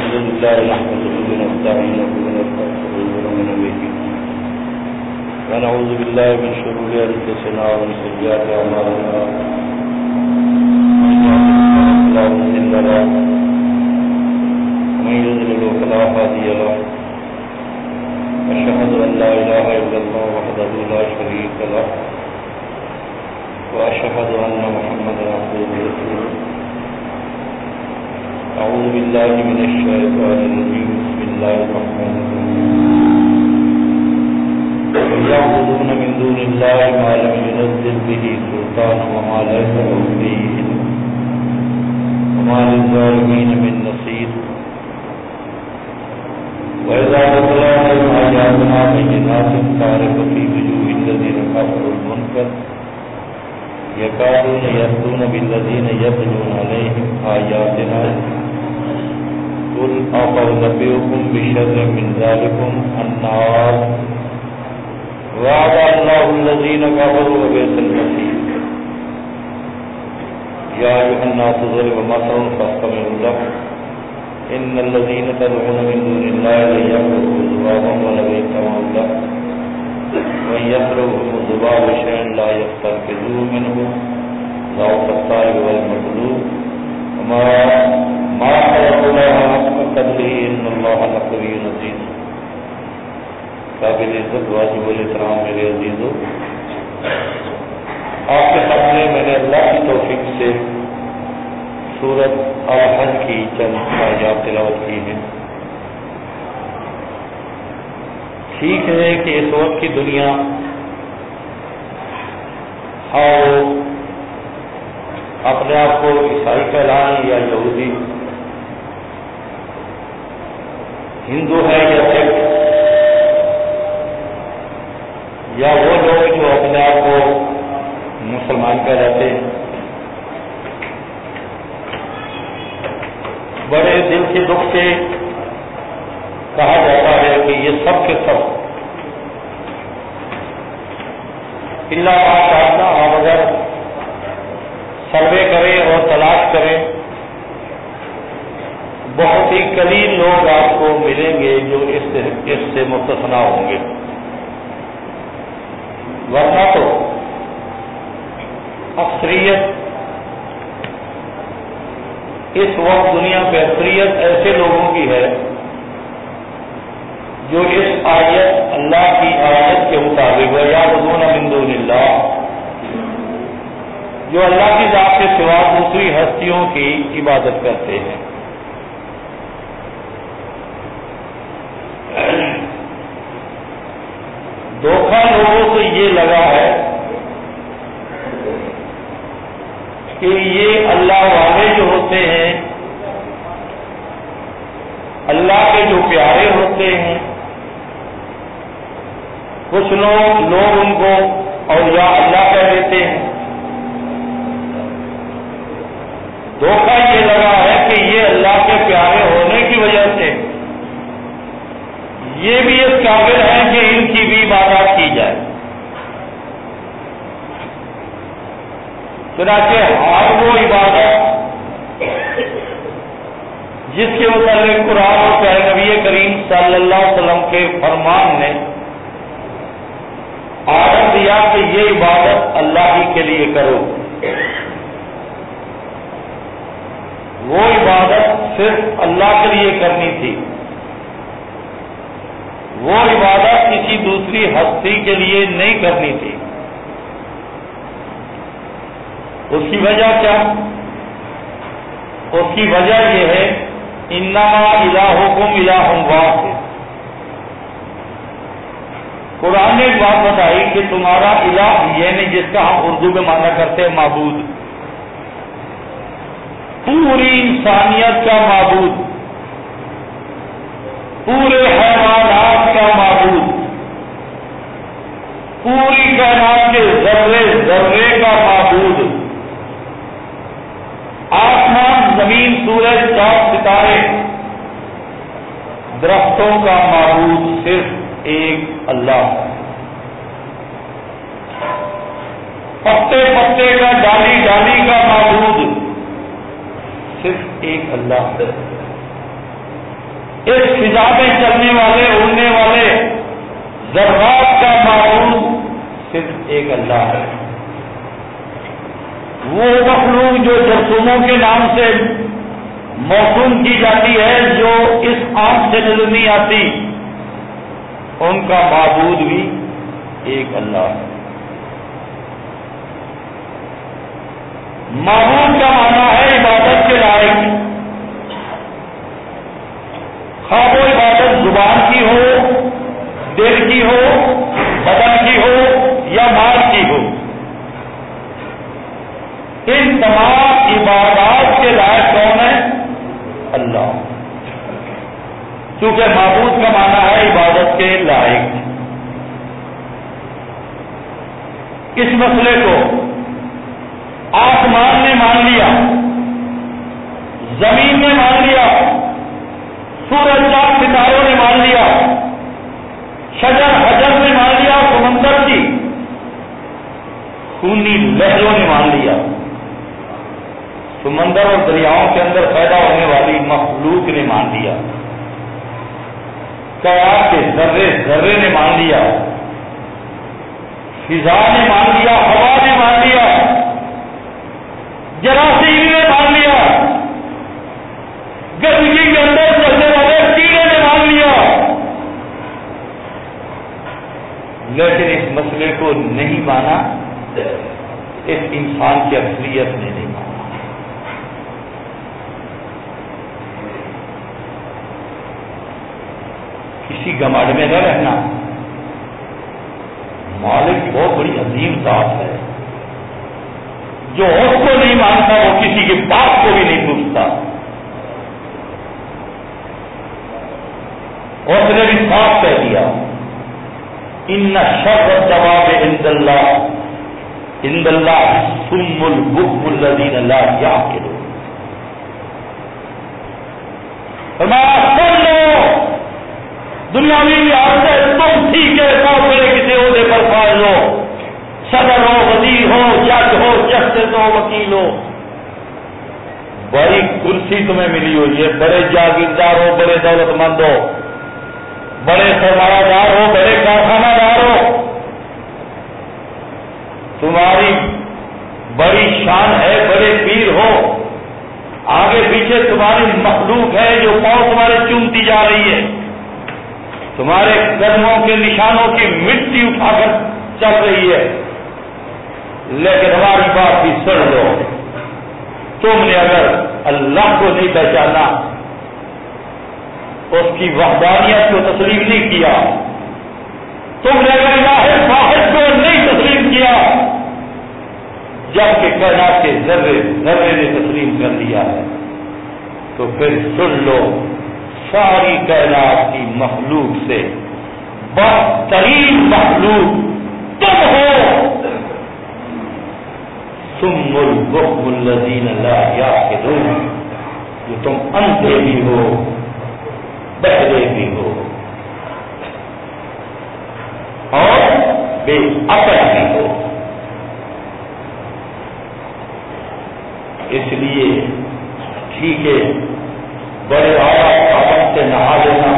الحمد لله نحمده ونستعينه ونستغفره ونؤمن به ونعوذ بالله من شرور أنفسنا ومن سيئات أعمالنا من يهده الله فلا مضل له ومن يضلل فلا هادي له أشهد أن لا إله إلا الله وحده لا شريك له وأشهد أن محمدا عبده ورسوله أعوذ بالله من الشيطان الرجيم بسم الله الرحمن الرحيم يعبدون من دون الله ما لم ينزل به سلطانا وما ليس لهم به علم وما للظالمين من نصير وإذا تتلى عليهم آياتنا بينات تعرف في وجوه الذين كفروا المنكر يكادون يهدون بالذين يتلون عليهم آياتنا قل أفأنبئكم بشر من ذلكم النار وعد الله الذين كفروا وبئس المصير يا أيها الناس ضرب مثل فاستمعوا له إن الذين تدعون من دون الله لن يخلقوا ذبابا ولو اجتمعوا له وإن يخلقهم الذباب شيئا لا يستنقذوه منه ضعف الطالب والمطلوب وما خلق الله حق قدره إن الله لقوي عزيز. قابل عزت واجب الاحترام میرے عزیزو، آپ کے سامنے میں نے اللہ کی توفیق سے سورۃ الحج کی چند آیات تلاوت کی ہیں. ٹھیک ہے کہ اس وقت کی دنیا اپنے آپ کو عیسائی کہلائیں یا یہودی، ہندو ہے یا سکھ، یا وہ لوگ جو اپنے آپ کو مسلمان کہلاتے ہیں، بڑے دل کے دکھ سے کہا جاتا ہے کہ یہ سب کے سب اللہ ماشاءاللہ ہم اگر سروے کریں اور تلاش کریں بہت ہی قلیل لوگ آپ کو ملیں گے جو اس سے مستثنا ہوں گے، ورنہ تو اکثریت اس وقت دنیا پہ اکثریت ایسے لوگوں کی ہے جو اس آیت اللہ کی آیت کے مطابق وَيَعْبُدُونَ مِن دُونِ اللَّهِ، جو اللہ کی ذات کے سوا دوسری ہستیوں کی عبادت کرتے ہیں. دھوکہ لوگوں سے یہ لگا ہے کہ یہ اللہ والے جو ہوتے ہیں، اللہ کے جو پیارے ہوتے ہیں، کچھ لوگ ان کو اولیاء اللہ کہہ دیتے ہیں. دھوکہ یہ لگا ہے کہ یہ اللہ کے پیارے ہونے کی وجہ سے یہ بھی اس قابل ہیں کہ ان کی بھی عبادت کی جائے. چنانچہ ہر وہ عبادت جس کے متعلق قرآن اور پیارے نبی کریم صلی اللہ علیہ وسلم کے فرمان نے آرڈر دیا کہ یہ عبادت اللہ ہی کے لیے کرو، وہ عبادت صرف اللہ کے لیے کرنی تھی، وہ عبادت کسی دوسری ہستی کے لیے نہیں کرنی تھی. اس کی وجہ کیا؟ اس کی وجہ یہ ہے انما الہکم الہ واحد. قرآن نے ایک بات بتائی کہ تمہارا الہ یعنی جس کا ہم اردو میں مانا کرتے ہیں معبود، پوری انسانیت کا معبود، پورے حیوانات کا معبود، پوری کائنات کے ذرے ذرے کا معبود، آسمان زمین سورج چاند ستارے درختوں کا معبود صرف ایک اللہ. پتے پتے کا ڈالی ڈالی کا معبود صرف ایک اللہ ہے. اس فضا میں چلنے والے اڑنے والے ذرات کا معبود صرف ایک اللہ ہے. وہ مخلوق جو جرثوموں کے نام سے موسوم کی جاتی ہے، جو اس آنکھ سے نظر نہیں آتی، ان کا معبود بھی ایک اللہ ہے. معبود کا معنی ہے عبادت کے لائق. خواہ وہ عبادت زبان کی ہو، دل کی ہو، بدن کی ہو یا مال کی ہو، ان تمام عبادات کے لائق کون ہے؟ اللہ. کیونکہ معبود کا معنی ہے عبادت کے لائق. اس مسئلے کو آسمان نے مان لیا، زمین نے مان لیا، سورج چاند ستاروں نے مان لیا، شجر حجر نے مان لیا، سمندر کی خونی لہروں نے مان لیا، سمندر اور دریاؤں کے اندر پیدا ہونے والی مخلوق نے مان لیا، کائنات کے ذرے ذرے نے مان لیا، فضا نے مان لیا، ہوا نے مان لیا، جراثیم نے مان لیا، گندگی کے اندر چلنے والے کیڑے نے مان لیا. لیکن اس مسئلے کو نہیں مانا، اس انسان کی اکثریت نے نہیں مانا. کسی گماڑ میں نہ رہنا. مالک بہت بڑی عظیم ذات ہے. جو اس کو نہیں مانتا وہ کسی کی بات کو بھی نہیں پوچھتا. اس نے بھی صاف کہہ دیا، ان شر الدواب عند اللہ الصم البکم الذین لا یعقلون. فرمایا سن لو، دنیاوی لحاظ سے تم ٹھیک ہے، میرے کسی عہدے پر فائز ہو، صدر ہو، وزیر ہو، جج ہو، جسٹس ہو، وکیل ہو، بڑی کرسی تمہیں ملی ہوئی ہے، بڑے جاگیردار ہو، بڑے دولت مند ہو، بڑے سرمایہ دار ہو، بڑے کارخانہ دار ہو، تمہاری بڑی شان ہے، بڑے پیر ہو، آگے پیچھے تمہاری مخلوق ہے جو پاؤں تمہارے چومتی جا رہی ہے، تمہارے قدموں کے نشانوں کی مٹی اٹھا کر چل رہی ہے. لیکن ہماری بات بھی سن لو، تم نے اگر اللہ کو نہیں پہچانا، اس کی وحدانیت کو تسلیم نہیں کیا، تم نے اگر الہ واحد کو نہیں تسلیم کیا، جبکہ کائنات کے ذرے ذرے نے تسلیم کر لیا ہے، تو پھر سن لو، ساری کائنات کی مخلوق سے بدترین مخلوق تم ہو. ثم البکم الذین لا یعقلون، جو تم اندھے بھی ہو، بہرے بھی ہو اور بے عقل بھی ہو. اس لیے ٹھیک ہے، بڑے اعلیٰ صابن سے نہا لینا،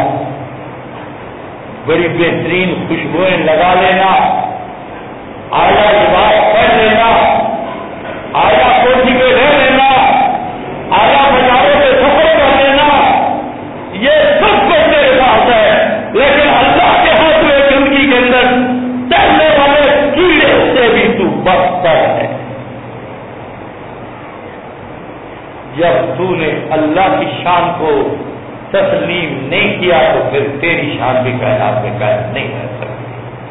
بڑی بہترین خوشبوئیں لگا لینا، اعلیٰ لباس پہن لینا، اعلیٰ کوٹھی پہ رہ لینا، اعلیٰ بازاروں سے سفر کر لینا، یہ سب کچھ میرے پاس ہے. لیکن اللہ کے ہاتھ میں زندگی کے اندر چلنے والے کیڑے سے بھی تو بدتر ہے. جب تو نے اللہ کی شان کو تسلیم نہیں کیا تو پھر تیری شان بھی کائنات میں قائم نہیں رہ سکتی.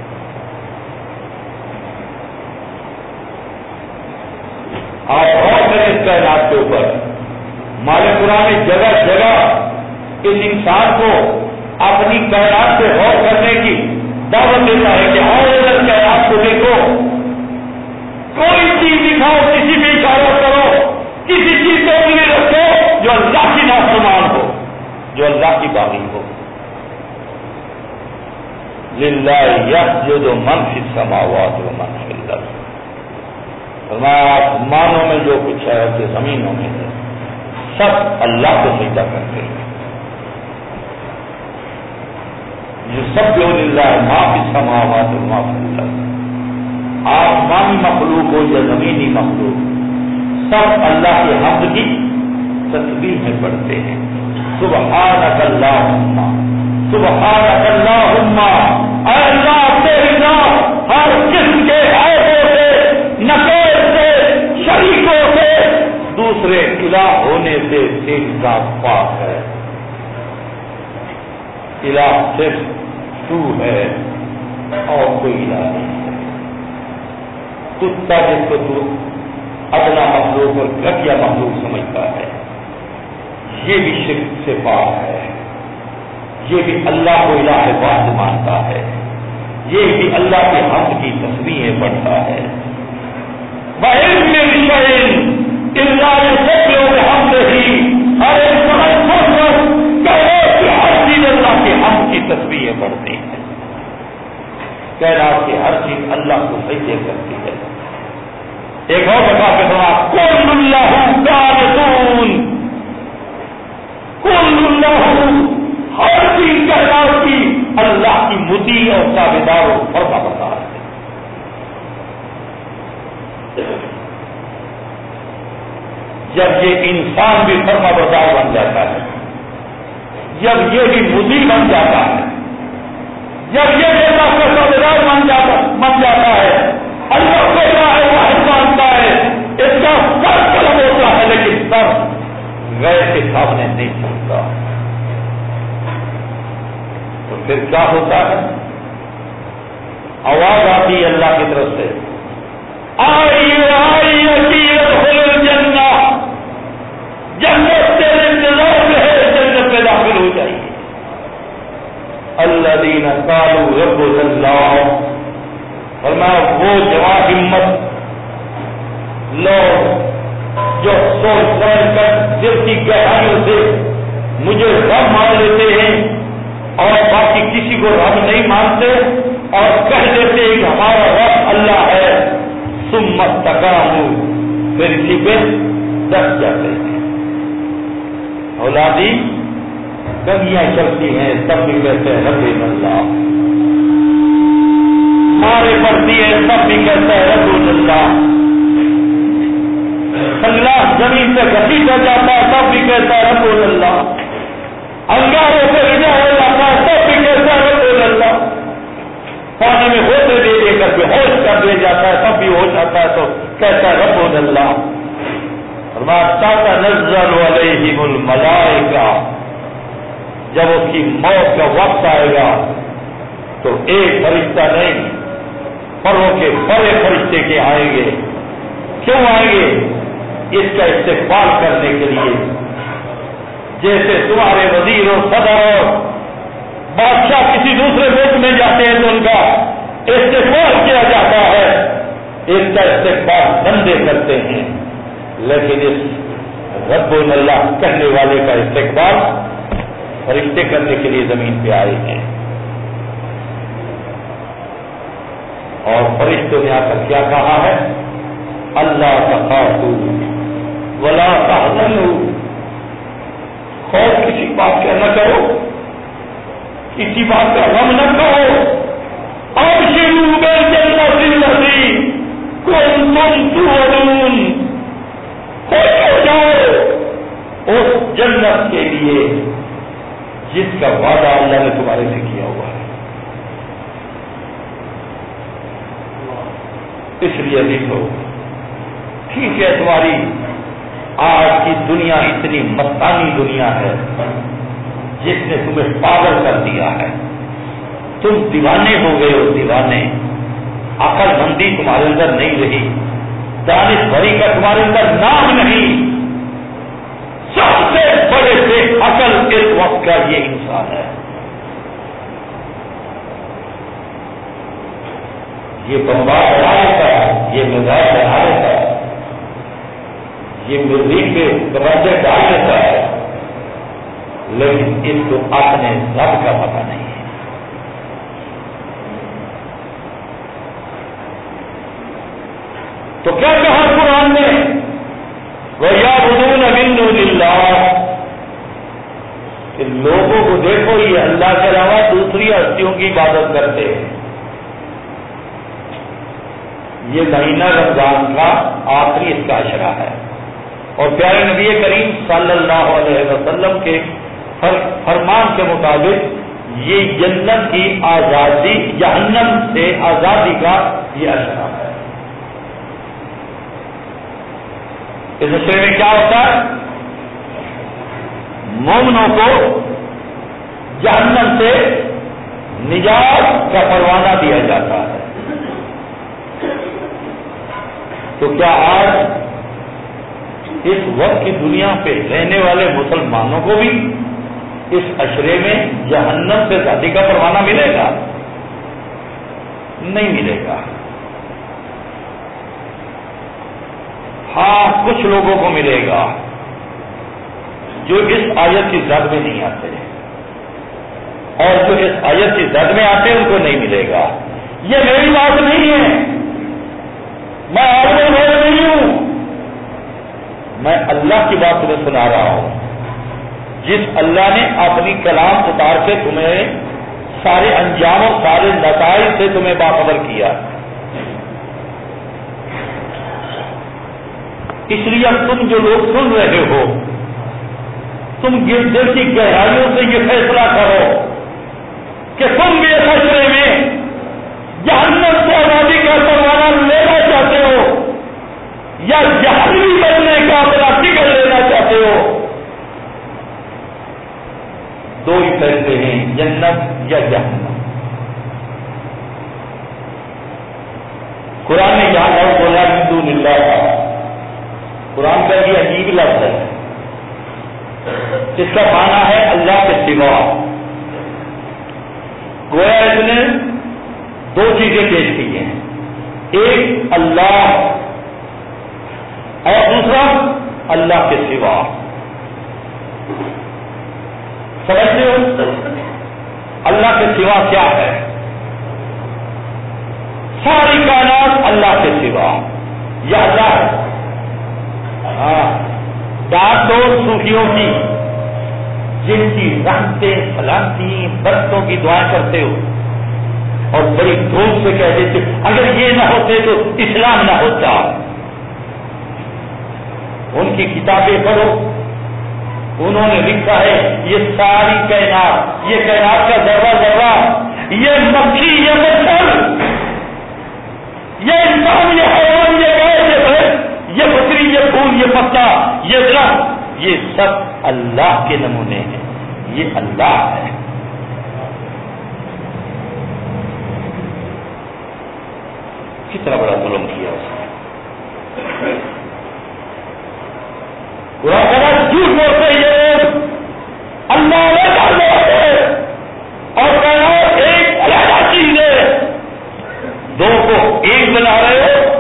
آپ غور کریں اس کائنات کے اوپر. مالک قرآن جگہ جگہ اس انسان کو اپنی کائنات سے غور کرنے کی دعوت دیتا ہے کہ اور ادھر کائنات کو دیکھو، کوئی چیز دکھاؤ، کسی بھی اشارہ کرو، کسی چیز کو انگلی رکھو جو اللہ کی نافرمان ہو، جو اللہ کی باغی ہو. للہ یسجد من فی السماوات و من فی الارض. فرمایا آسمانوں میں جو کچھ ہے اور جو زمینوں میں ہے، سب اللہ کو سجدہ کرتے ہیں. یسبح للہ ما فی السماوات و ما فی الارض، آسمانی مخلوق ہو یا زمینی مخلوق، سب اللہ کے حمد کی تسبیح میں پڑھتے ہیں۔ سبحانک اللہم، سبحانک اللہم، اے اللہ تیری ذات ہر قسم کے عیبوں سے، نقائص سے، شریکوں سے، دوسرے الہ ہونے سے تیری ذات پاک ہے۔ الہ صرف تو ہے اور کوئی الہ نہیں ہے۔ کتا جس کو تو ادنا مخلوق اور گھٹیا مخلوق سمجھتا ہے، یہ بھی شرک سے پاک ہے، یہ بھی اللہ کو الہ واحد مانتا ہے، یہ بھی اللہ کے حمد کی تسبیحیں پڑھتا ہے۔ وَإِن مِّن شَيْءٍ إِلَّا يُسَبِّحُ بِحَمْدِهِ، ہر ایک سمجھ کہ ہر چیز اللہ کے حمد کی تسبیحیں پڑھتی ہے، کائنات کی ہر چیز اللہ کو سجدے کرتی ہے۔ ایک اور بتا کے سنا، کل اللہ قانتون، کل اللہ، ہر چیز کائنات کی اللہ کی مطیع اور تابعدار و فرما بردار ہے۔ جب یہ انسان بھی فرما بردار بن جاتا ہے، جب یہ بھی مطیع بن جاتا ہے، جب یہ بھی اللہ کا تابعدار بن جاتا ہے، اللہ کو الہ واحد مانتا ہے، اس کا سر قلم ہوتا ہے لیکن سر غیر کے سامنے نہیں چلتا، تو پھر کیا ہوتا ہے؟ آواز آتی ہے اللہ کی طرف سے، جنہ، جنت تیرے انتظار میں ہے، جنت میں داخل ہو جائیے۔ الذین قالوا ربنا اللہ، فرمایا وہ جوان ہمت لوگ جو سوچ سمجھ کر دل کی گہرائیوں سے مجھے رب مان لیتے ہیں اور باقی کسی کو رب نہیں مانتے اور کہہ دیتے ہیں کہ ہمارا رب اللہ ہے، ثم استقاموا، پھر اسی پہ ڈٹ جاتے ہیں۔ اولادی گنگیاں چلتی ہیں تب بھی کہتے ہیں رب اللہ، مارے پڑتی ہے تب بھی کہتا ہے رب اللہ، سنگلاس زمین سے گھسیٹ ہو جاتا ہے تب بھی کہتا ہے رب اللہ، انگاروں سے رجا ہو جاتا ہے تب بھی کہتا ہے رب اللہ، پانی میں ہوتے دے دے کر کے ہوش کر دیا جاتا ہے تب بھی ہو جاتا ہے تو کہتا ہے رب اللہ۔ تنزل علیہم الملائکہ، جب اس کی موت کا وقت آئے گا تو ایک فرشتہ نہیں، پروں کے بڑے فرشتے کے آئیں گے۔ کیوں آئیں گے؟ اس کا استقبال کرنے کے لیے، جیسے تمہارے وزیر و صدر اور بادشاہ کسی دوسرے ملک میں جاتے ہیں تو ان کا استقبال کیا جاتا ہے، اس کا استقبال بندے کرتے ہیں، لیکن اس رب اللہ کہنے والے کا استقبال فرشتے کرنے کے لیے زمین پہ آئے ہیں۔ اور فرشتوں نے آ کر کیا کہا ہے؟ اللہ تخافوا ولا تحزنوا، خوف کسی بات کا نہ کرو، کسی بات کا غم نہ کرو، ابشروا بالجنۃ التي کنتم توعدون، خوش ہو جاؤ اس جنت کے لیے جس کا وعدہ اللہ نے تمہارے سے کیا ہوا ہے۔ اس لیے دیکھو، ٹھیک ہے تمہاری آج کی دنیا اتنی مستانی دنیا ہے جس نے تمہیں پاگل کر دیا ہے، تم دیوانے ہو گئے ہو، دیوانے، عقل مندی تمہارے اندر نہیں رہی، دانش بھری کا تمہارے اندر نام نہیں، سب سے بڑے بے عقل اس وقت کا یہ انسان ہے۔ یہ بمبار بنا لیتا ہے، یہ میزائل بنا لیتا ہے، یہ مرغی کے دروازے ڈال دیتا ہے، لیکن اس کو اپنے رب کا پتہ نہیں ہے۔ تو کیا کہا قرآن نے؟ وَيَعْبُدُونَ مِن دُونِ اللَّهِ، کہ لوگوں کو دیکھو یہ اللہ کے علاوہ دوسری ایسی ہستیوں کی عبادت کرتے ہیں. یہ مہینہ رمضان کا آخری اس کا اشرا ہے، اور پیارے نبی کریم صلی اللہ علیہ وسلم کے فرمان کے مطابق یہ جنت کی آزادی، جہنم سے آزادی کا یہ اشرا ہے. اس اشرے میں کیا ہوتا ہے؟ مومنوں کو جہنم سے نجات کا پروانہ دیا جاتا ہے. تو کیا آج اس وقت کی دنیا پہ رہنے والے مسلمانوں کو بھی اس اشرے میں جہنم سے آزادی کا پروانہ ملے گا؟ نہیں ملے گا. ہاں کچھ لوگوں کو ملے گا جو اس آیت کی زد میں نہیں آتے، اور جو اس آیت کی زد میں آتے ان کو نہیں ملے گا. یہ میری بات نہیں ہے، میں عالم غیب نہیں ہوں، میں اللہ کی بات تمہیں سنا رہا ہوں. جس اللہ نے اپنی کلام اتار کے تمہیں سارے انجام اور سارے نتائج سے تمہیں باخبر کیا. اس لیے اب تم جو لوگ سن رہے ہو، تم دل کی گہرائیوں سے یہ فیصلہ کرو کہ تم بھی اس اشرے میں جہنم سے آزادی کا پروانہ لینا چاہتے ہو یا جہنمی بننے کا اپنا ٹکٹ لینا چاہتے ہو. دو ہی فیصلے ہیں، جنت یا جہنم. قرآن نے جہاں لفظ بولا من دون اللہ کا، قرآن کا یہ عجیب لفظ ہے، اس کا معنی ہے اللہ کے سوا. گویا اس نے دو چیزیں پیش کی ہیں، ایک اللہ اور دوسرا اللہ کے سوا. سمجھتے ہو اللہ کے سوا کیا ہے؟ ساری کائنات اللہ کے سوا یا اللہ ہے. بات تو صوفیوں کی، جن کی رحمتیں سلامتی برکتوں کی دعائیں کرتے ہو اور بڑی دھوم سے کہہ دیتے اگر یہ نہ ہوتے تو اسلام نہ ہوتا. ان کی کتابیں پڑھو، انہوں نے لکھا ہے یہ ساری کائنات، یہ کائنات کا ذرہ ذرہ، یہ مکھی، یہ مچھر، یہ انسان، یہ حیوان، یہ گائے، یہ بھینس، یہ بکری، یہ پھول، یہ پتا، یہ درخت، یہ سب اللہ کے نمونے ہیں. یہ اللہ ہے. کتنا بڑا ظلم کیا اس نے. جھوٹ بولتے یہ اللہ ہے اور کائنات ایک علیحدہ چیز ہے، دو کو ایک بنا رہے ہو.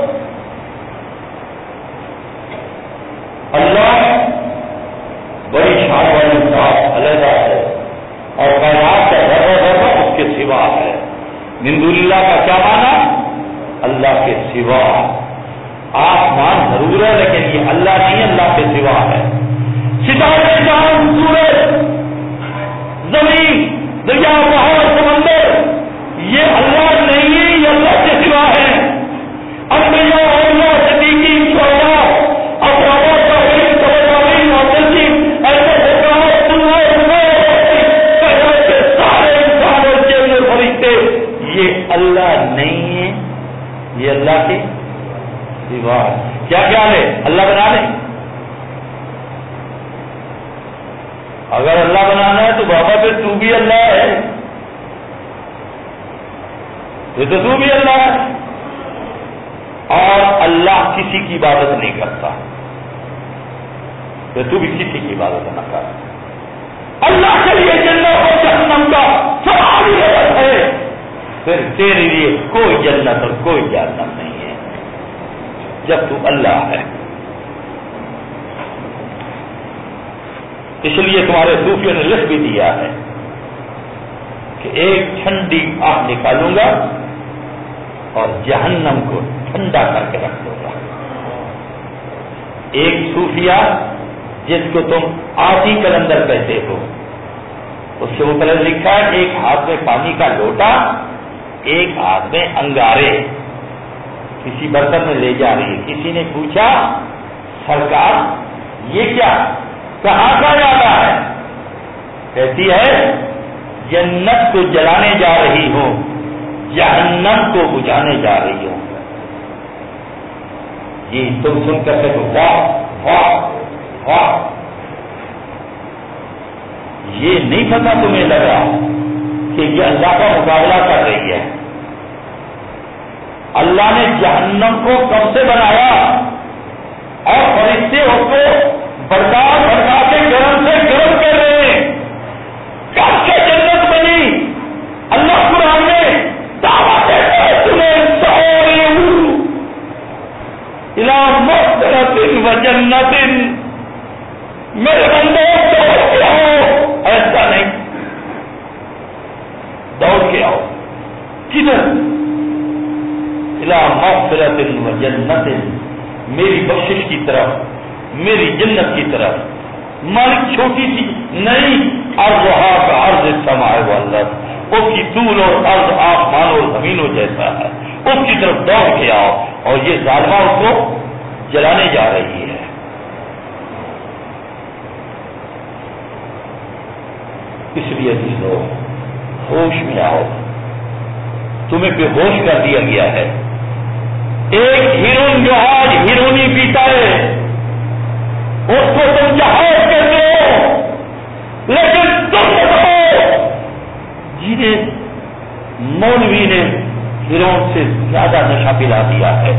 اللہ بڑی شان والی ذات علیحدہ ہے اور کائنات کا ذرہ ذرہ اس کے سوا ہے. من دون اللہ کا کیا معنی؟ اللہ کے سوا. آسمان ضرور ہے لیکن یہ اللہ نہیں، اللہ کے سوا ہے. ستارے، چاند، سورج، زمین، دریا، پہاڑ، سمندر، یہ اللہ نہیں ہے، یہ اللہ کے سوا ہے. انبیاء، اولیاء، صدیقین، شہداء، افراد، صالحین، تابعین، معتزلین، ایسے حکمات، سارے انسان اور جن اور فرشتے، یہ اللہ نہیں ہے، یہ اللہ کے سوا ہے. کیا خیال ہے؟ اللہ بنا لے؟ اگر اللہ بنانا ہے تو بابا پھر تو بھی اللہ ہے، پھر تو تو بھی اللہ ہے. اور اللہ کسی کی عبادت نہیں کرتا، پھر تو بھی کسی کی عبادت نہ کر. اللہ کے لیے جنت اور جہنم کا سوال ہی غلط ہے، پھر تیرے لیے کوئی جنت اور کوئی جہنم نہیں ہے جب تو اللہ ہے. اس لیے تمہارے صوفیوں نے لکھ بھی دیا ہے کہ ایک ٹھنڈی آگ نکالوں گا اور جہنم کو ٹھنڈا کر کے رکھ دوں گا. ایک صوفیہ جس کو تم آتی کلندر کہتے ہو، اس کے اوپر لکھا ہے ایک ہاتھ میں پانی کا لوٹا، ایک ہاتھ میں انگارے، کسی برتن میں لے جا رہی ہے۔ کسی نے پوچھا سرکار یہ کیا، کہاں کا جاتا ہے؟ کہتی ہے جنت کو جلانے جا رہی ہوں، جہنم کو بجھانے جا رہی ہوں۔ یہ تم سن کر تو واہ واہ واہ، یہ نہیں پتا تمہیں لگا کہ یہ اللہ کا مقابلہ کر رہی ہے۔ اللہ نے جہنم کو کب سے بنایا اور فرشتے اس کو بڑھا کے گرم سے گرم کر رہے ہیں۔ کب سے جنت بنی؟ اللہ قرآن میں دعویٰ دیتا ہے تمہیں سوریوں الی مغفرۃ و جنت، میرے بندے دوڑ کے آؤ، ایسا نہیں، دوڑ کے آؤ کدھر؟ الی مغفرۃ و جنت، میری بخشش کی طرف، میری جنت کی طرف۔ مالک چھوٹی سی نہیں، عرضھا کعرض السماء والارض، اس کی طول اور عرض آسمان اور زمینوں جیسا ہے، اس کی طرف دوڑ کے آؤ۔ اور یہ ظالمہ اس کو جلانے جا رہی ہے۔ اس لیے لوگ ہوش میں آؤ، تمہیں بے ہوش کر دیا گیا ہے۔ ایک ہیرون جو آج ہیرونی پیتا ہے اس کو تم جہاز کہتے ہو، لیکن تم بتاؤ جنہیں مولوی نے ہیرون سے زیادہ نشہ پلا دیا ہے،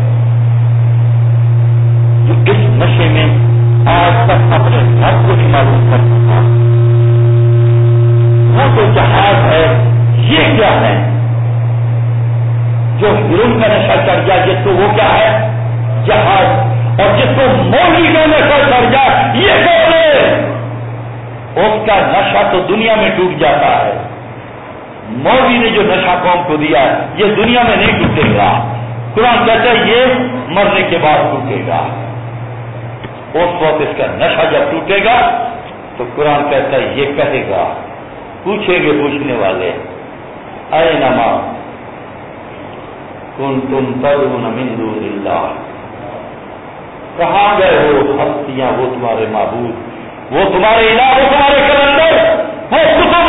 جو اس نشے میں آج تک اپنے گھر کو نہیں معلوم کر سکتا، وہ تو جہاز ہے، یہ کیا ہے؟ جو ہیرون کا نشہ چڑھ جائے جس کو، وہ کیا ہے؟ جہاز۔ اور جس کو مولوی کا نشہ چڑھ جائے یہ کون ہے؟ اس کا نشہ تو دنیا میں ٹوٹ جاتا ہے۔ مولوی نے جو نشہ قوم کو دیا ہے یہ دنیا میں نہیں ٹوٹے گا، قرآن کہتا ہے یہ مرنے کے بعد ٹوٹے گا۔ اس وقت اس کا نشہ جب ٹوٹے گا تو قرآن کہتا ہے یہ کہے گا، پوچھیں گے پوچھنے والے، اینما کنتم تدعون من دون اللہ، کہاں گئے ہو ہستیاں، وہ تمہارے معبود، وہ تمہارے الہ، وہ تمہارے کلندر، وہ کتب،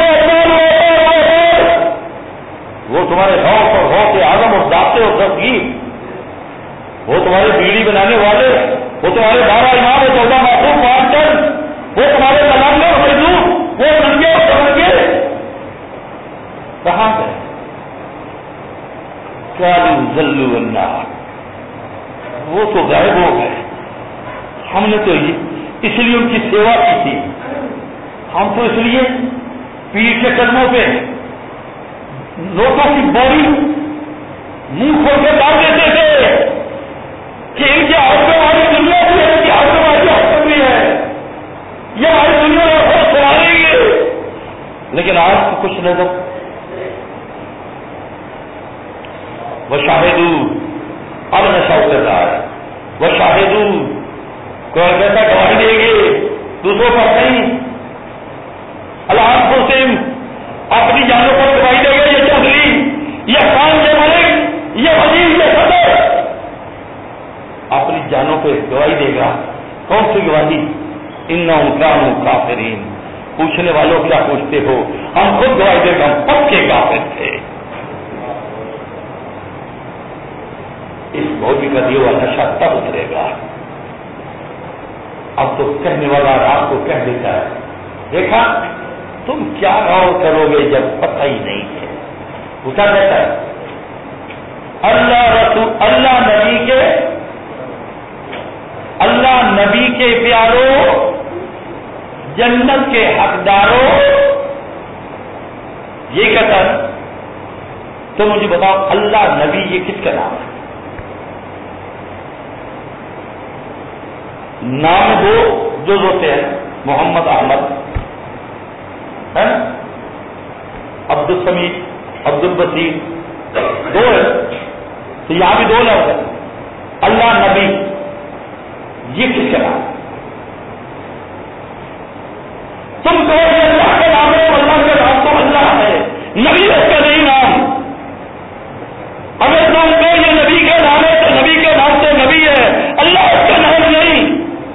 وہ تمہارے غوث اور غوث اعظم اور ذاتے اور دستگیر، وہ تمہارے بیڑی بنانے والے، وہ تمہارے 12 امام اور 14 معصوم ماسٹر، وہ تمہارے کلندر اور مجنون، وہ ننگے اور سمجھے، کہاں گئے؟ قالوا ذلوا النار، وہ تو غائب ہو گئے، ہم نے تو اس لیے ان کی سیوا کی تھی، ہم تو اس لیے پیر کے قدموں پہ لوگوں کی بوری منہ کھول کے ڈال دیتے تھے کہ ان کے ہاتھ میں ہماری دنیا بھی ہے، ان کے ہاتھ میں ہماری حکم بھی ہے، یہ ہماری دنیا میں بہت سواریں گے، لیکن آج تو کچھ نظر۔ وشاہدوا، اب نشہ کر رہا ہے، وشاہدوا، کوئی کہتا گواہی دیں گے دوسروں پر نہیں، الانفسہم، اپنی جانوں پر گواہی دے گا، یہ چودھری، یہ خان، یہ ملک، یہ وزیر، یہ صدر اپنی جانوں پہ گواہی دے گا۔ کون سی گواہی؟ انہم کانوا کافرین، پوچھنے والوں کیا پوچھتے ہو، ہم خود گواہی دے گا، ہم پکے کافر تھے۔ اس مولوی کا دیا ہوا نشہ تب اترے گا۔ اب تو کہنے والا آپ کو کہہ دیتا ہے، دیکھا تم کیا غور کرو گے جب پتہ ہی نہیں ہے۔ وہ کیا کہتا ہے؟ اللہ نبی کے پیاروں، جنت کے حقداروں، یہ کہتا ہے۔ تو مجھے بتاؤ اللہ نبی یہ کس کا نام ہے؟ نام دو جو ہوتے ہیں، محمد احمد ہے، عبد السمیع، عبد البصیر، دو ہے، تو یہاں بھی دو لفظ ہے۔ اللہ نبی یہ کس کا نام ہے؟ تم کہو یہ اللہ کا نام ہے، اللہ کا نام نبی اس کا نہیں نام. اگر تم کو یہ نبی کا نام ہے تو نبی کا نام تو نبی ہے, اللہ اس کا نام نہیں.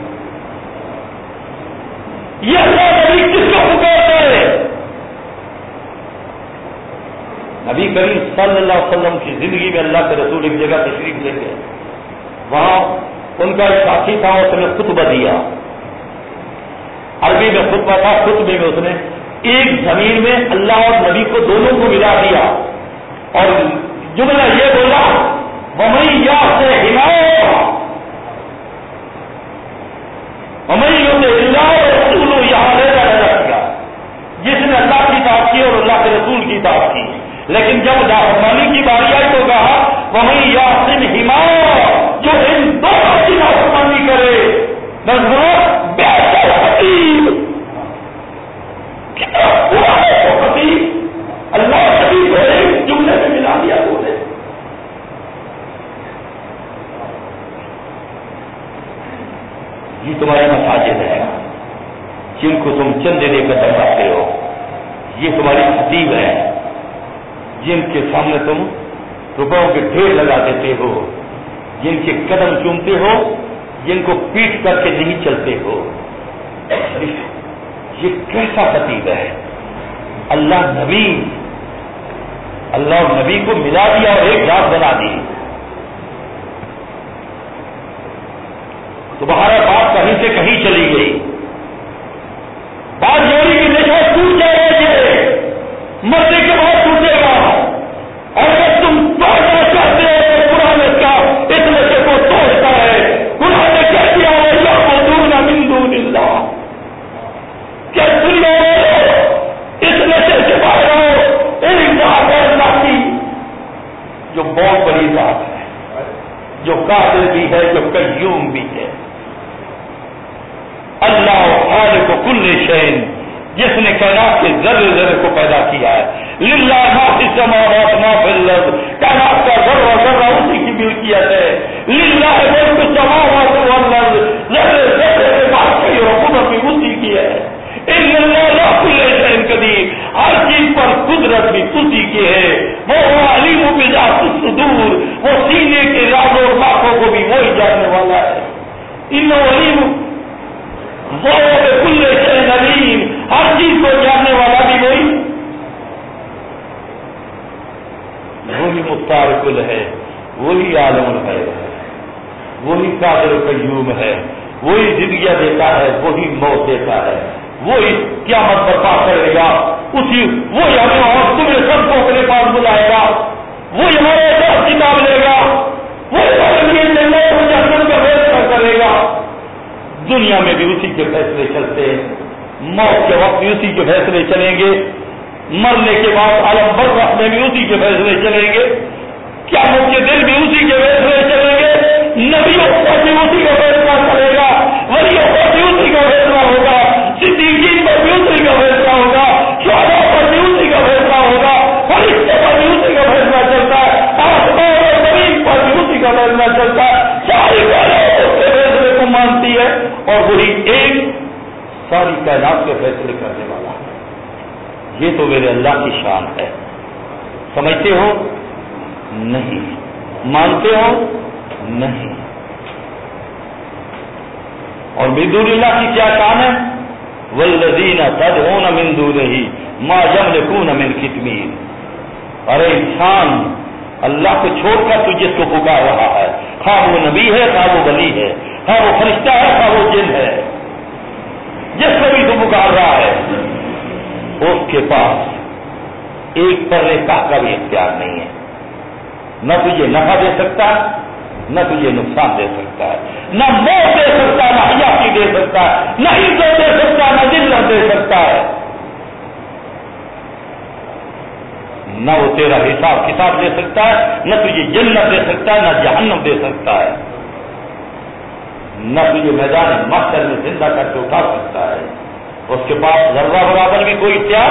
یہ اللہ نبی کس کو پکارتا ہے؟ نبی کریم صلی اللہ علیہ وسلم کی زندگی میں اللہ کے رسول ایک جگہ تشریف لے گئے. وہاں ان کا ایک ساتھی تھا, اس نے خطبہ دیا. عربی میں خطبہ تھا. خطبے میں اس نے ایک زمین میں اللہ اور نبی کو دونوں کو ملا دیا اور جملہ یہ بولا, وَمَن سے ہلاؤ رسول یہاں رکھا, جس نے اللہ کی اطاعت کی اور اللہ کے رسول کی اطاعت کی. لیکن جب نافرمانی کی باری آئی تو کہا وَمَن يَعْصِ الْإِمَامَ, جو ان دونوں کی نافرمانی کرے. بہتر حقیق کتنا برا ہے وہ حقیق, اللہ حقیق کو ایک جملے میں ملا دیا تو نے. یہ تمہاری مساجد ہے جن کو تم چندے دے کر دکھاتے ہو. یہ تمہاری خطیب ہے جن کے سامنے تم روپوں کے ڈھیر لگا دیتے ہو, جن کے قدم چومتے ہو, جن کو پیٹ کر کے نہیں چلتے ہو. یہ کیسا خطیب ہے؟ اللہ اور نبی کو ملا دیا اور ایک ذات بنا دی. تمہارا بات کہیں سے کہیں چلی گئی. بات جوڑی کی نشا ٹوٹ جائے گا, یہ مرنے کے بعد ٹوٹے گا. اور اگر تم توڑنا چاہتے ہو تو قرآن کا اس نشے کو توڑتا ہے. قرآن نے کیا کیا ہے, یعبدون من دون اللہ, کیا دنیا میں اس نشے سے باہر ہو. ایک ذات ہے اللہ کی جو بہت بڑی ذات ہے, جو قادر بھی ہے, جو قیوم بھی ہے. اللہ خالق کل شیء, جس نے کائنات کے ذرے ذرے کو پیدا کیا ہے. للہ ما فی السماوات ما فی الارض, کائنات کا ذرہ ذرہ اسی کی ملکیت ہے. للہ ملک السماوات والارض, ذرے ذرے کے بادشاہی اور حکومت بھی اسی کی ہے. ان اللہ لا کل شیء قدیر, ہر چیز پر قدرت بھی اسی کی ہے. وہ علیم بذات الصدور, وہ سینے کے راز اور باتوں کو بھی وہی جاننے والا ہے. انہ علیم وہ کل شیء علیم, ہر چیز کو جاننے والا بھی وہی مختار کل ہے, وہی عالم الغیب ہے, وہی قادر قیوم ہے, وہی زندگیاں دیتا ہے, وہی موت دیتا ہے, وہی قیامت برپا کرے گا. وہی ہمیں اور تمہیں سب کو اپنے پاس بلائے گا, وہی ہمارے ساتھ کتاب لے گا, وہی ہمارے لیے جنت اور جہنم کا فیصلہ کرے گا. دنیا میں بھی اسی کے فیصلے چلتے ہیں, موت کے وقت بھی اسی کے فیصلے چلیں گے, مرنے کے بعد عالم برزخ میں بھی اسی کے فیصلے چلیں گے, قیامت کے دن بھی اسی کے فیصلے چلیں گے. نبیوں پر بھی اسی کا فیصلہ کرے گا, ولیوں پر بھی اسی کا فیصلہ ہوگا, صدیقین پر بھی اسی کا فیصلہ ہوگا, شہداء پر بھی اسی کا فیصلہ ہوگا, فرشتوں پر بھی اسی کا فیصلہ چلتا ہے, آسمان اور زمین پر بھی اسی کا فیصلہ چلتا ہے. ساری کائنات اس کے فیصلے کو مانتی ہے اور وہی ایک ساری کائنات کے فیصلے کرنے والا ہے. یہ تو میرے اللہ کی شان ہے. سمجھتے ہو؟ نہیں. مانتے ہو؟ نہیں. اور من دون اللہ کی کیا شان ہے؟ والذین تدعون من دونہ ما یملکون من قطمیر. ارے انسان, اللہ کو چھوڑ کر تو جس کو پکار رہا ہے, خواہ وہ نبی ہے, خواہ وہ ولی ہے, خواہ وہ فرشتہ ہے, خواہ وہ جن ہے, جس کو بھی تو پکار رہا ہے, اس کے پاس ایک پر کا بھی اختیار نہیں ہے. نہ تجھے نفع دے سکتا ہے, نہ تجھے نقصان دے سکتا ہے, نہ موت دے سکتا ہے, نہ حیاتی دے سکتا ہے, نہ عزت دے سکتا ہے, نہ ذلت دے سکتا ہے. نہ وہ تیرا حساب کتاب دے سکتا ہے, نہ تجھے جنت دے سکتا ہے, نہ جہنم دے سکتا ہے, نہ تجھے میدان محشر میں زندہ کر کے اٹھا سکتا ہے. اس کے پاس ذرہ برابر بھی کوئی اختیار.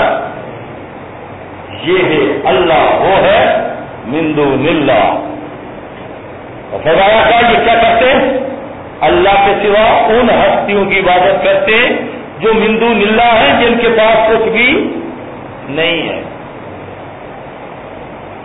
یہ ہے اللہ, وہ ہے من دون اللہ. اور فرمایا کیا, یہ کیا کرتے ہیں؟ اللہ کے سوا ان ہستیوں کی عبادت کرتے ہیں جو من دون اللہ ہیں, جن کے پاس کچھ بھی نہیں ہے.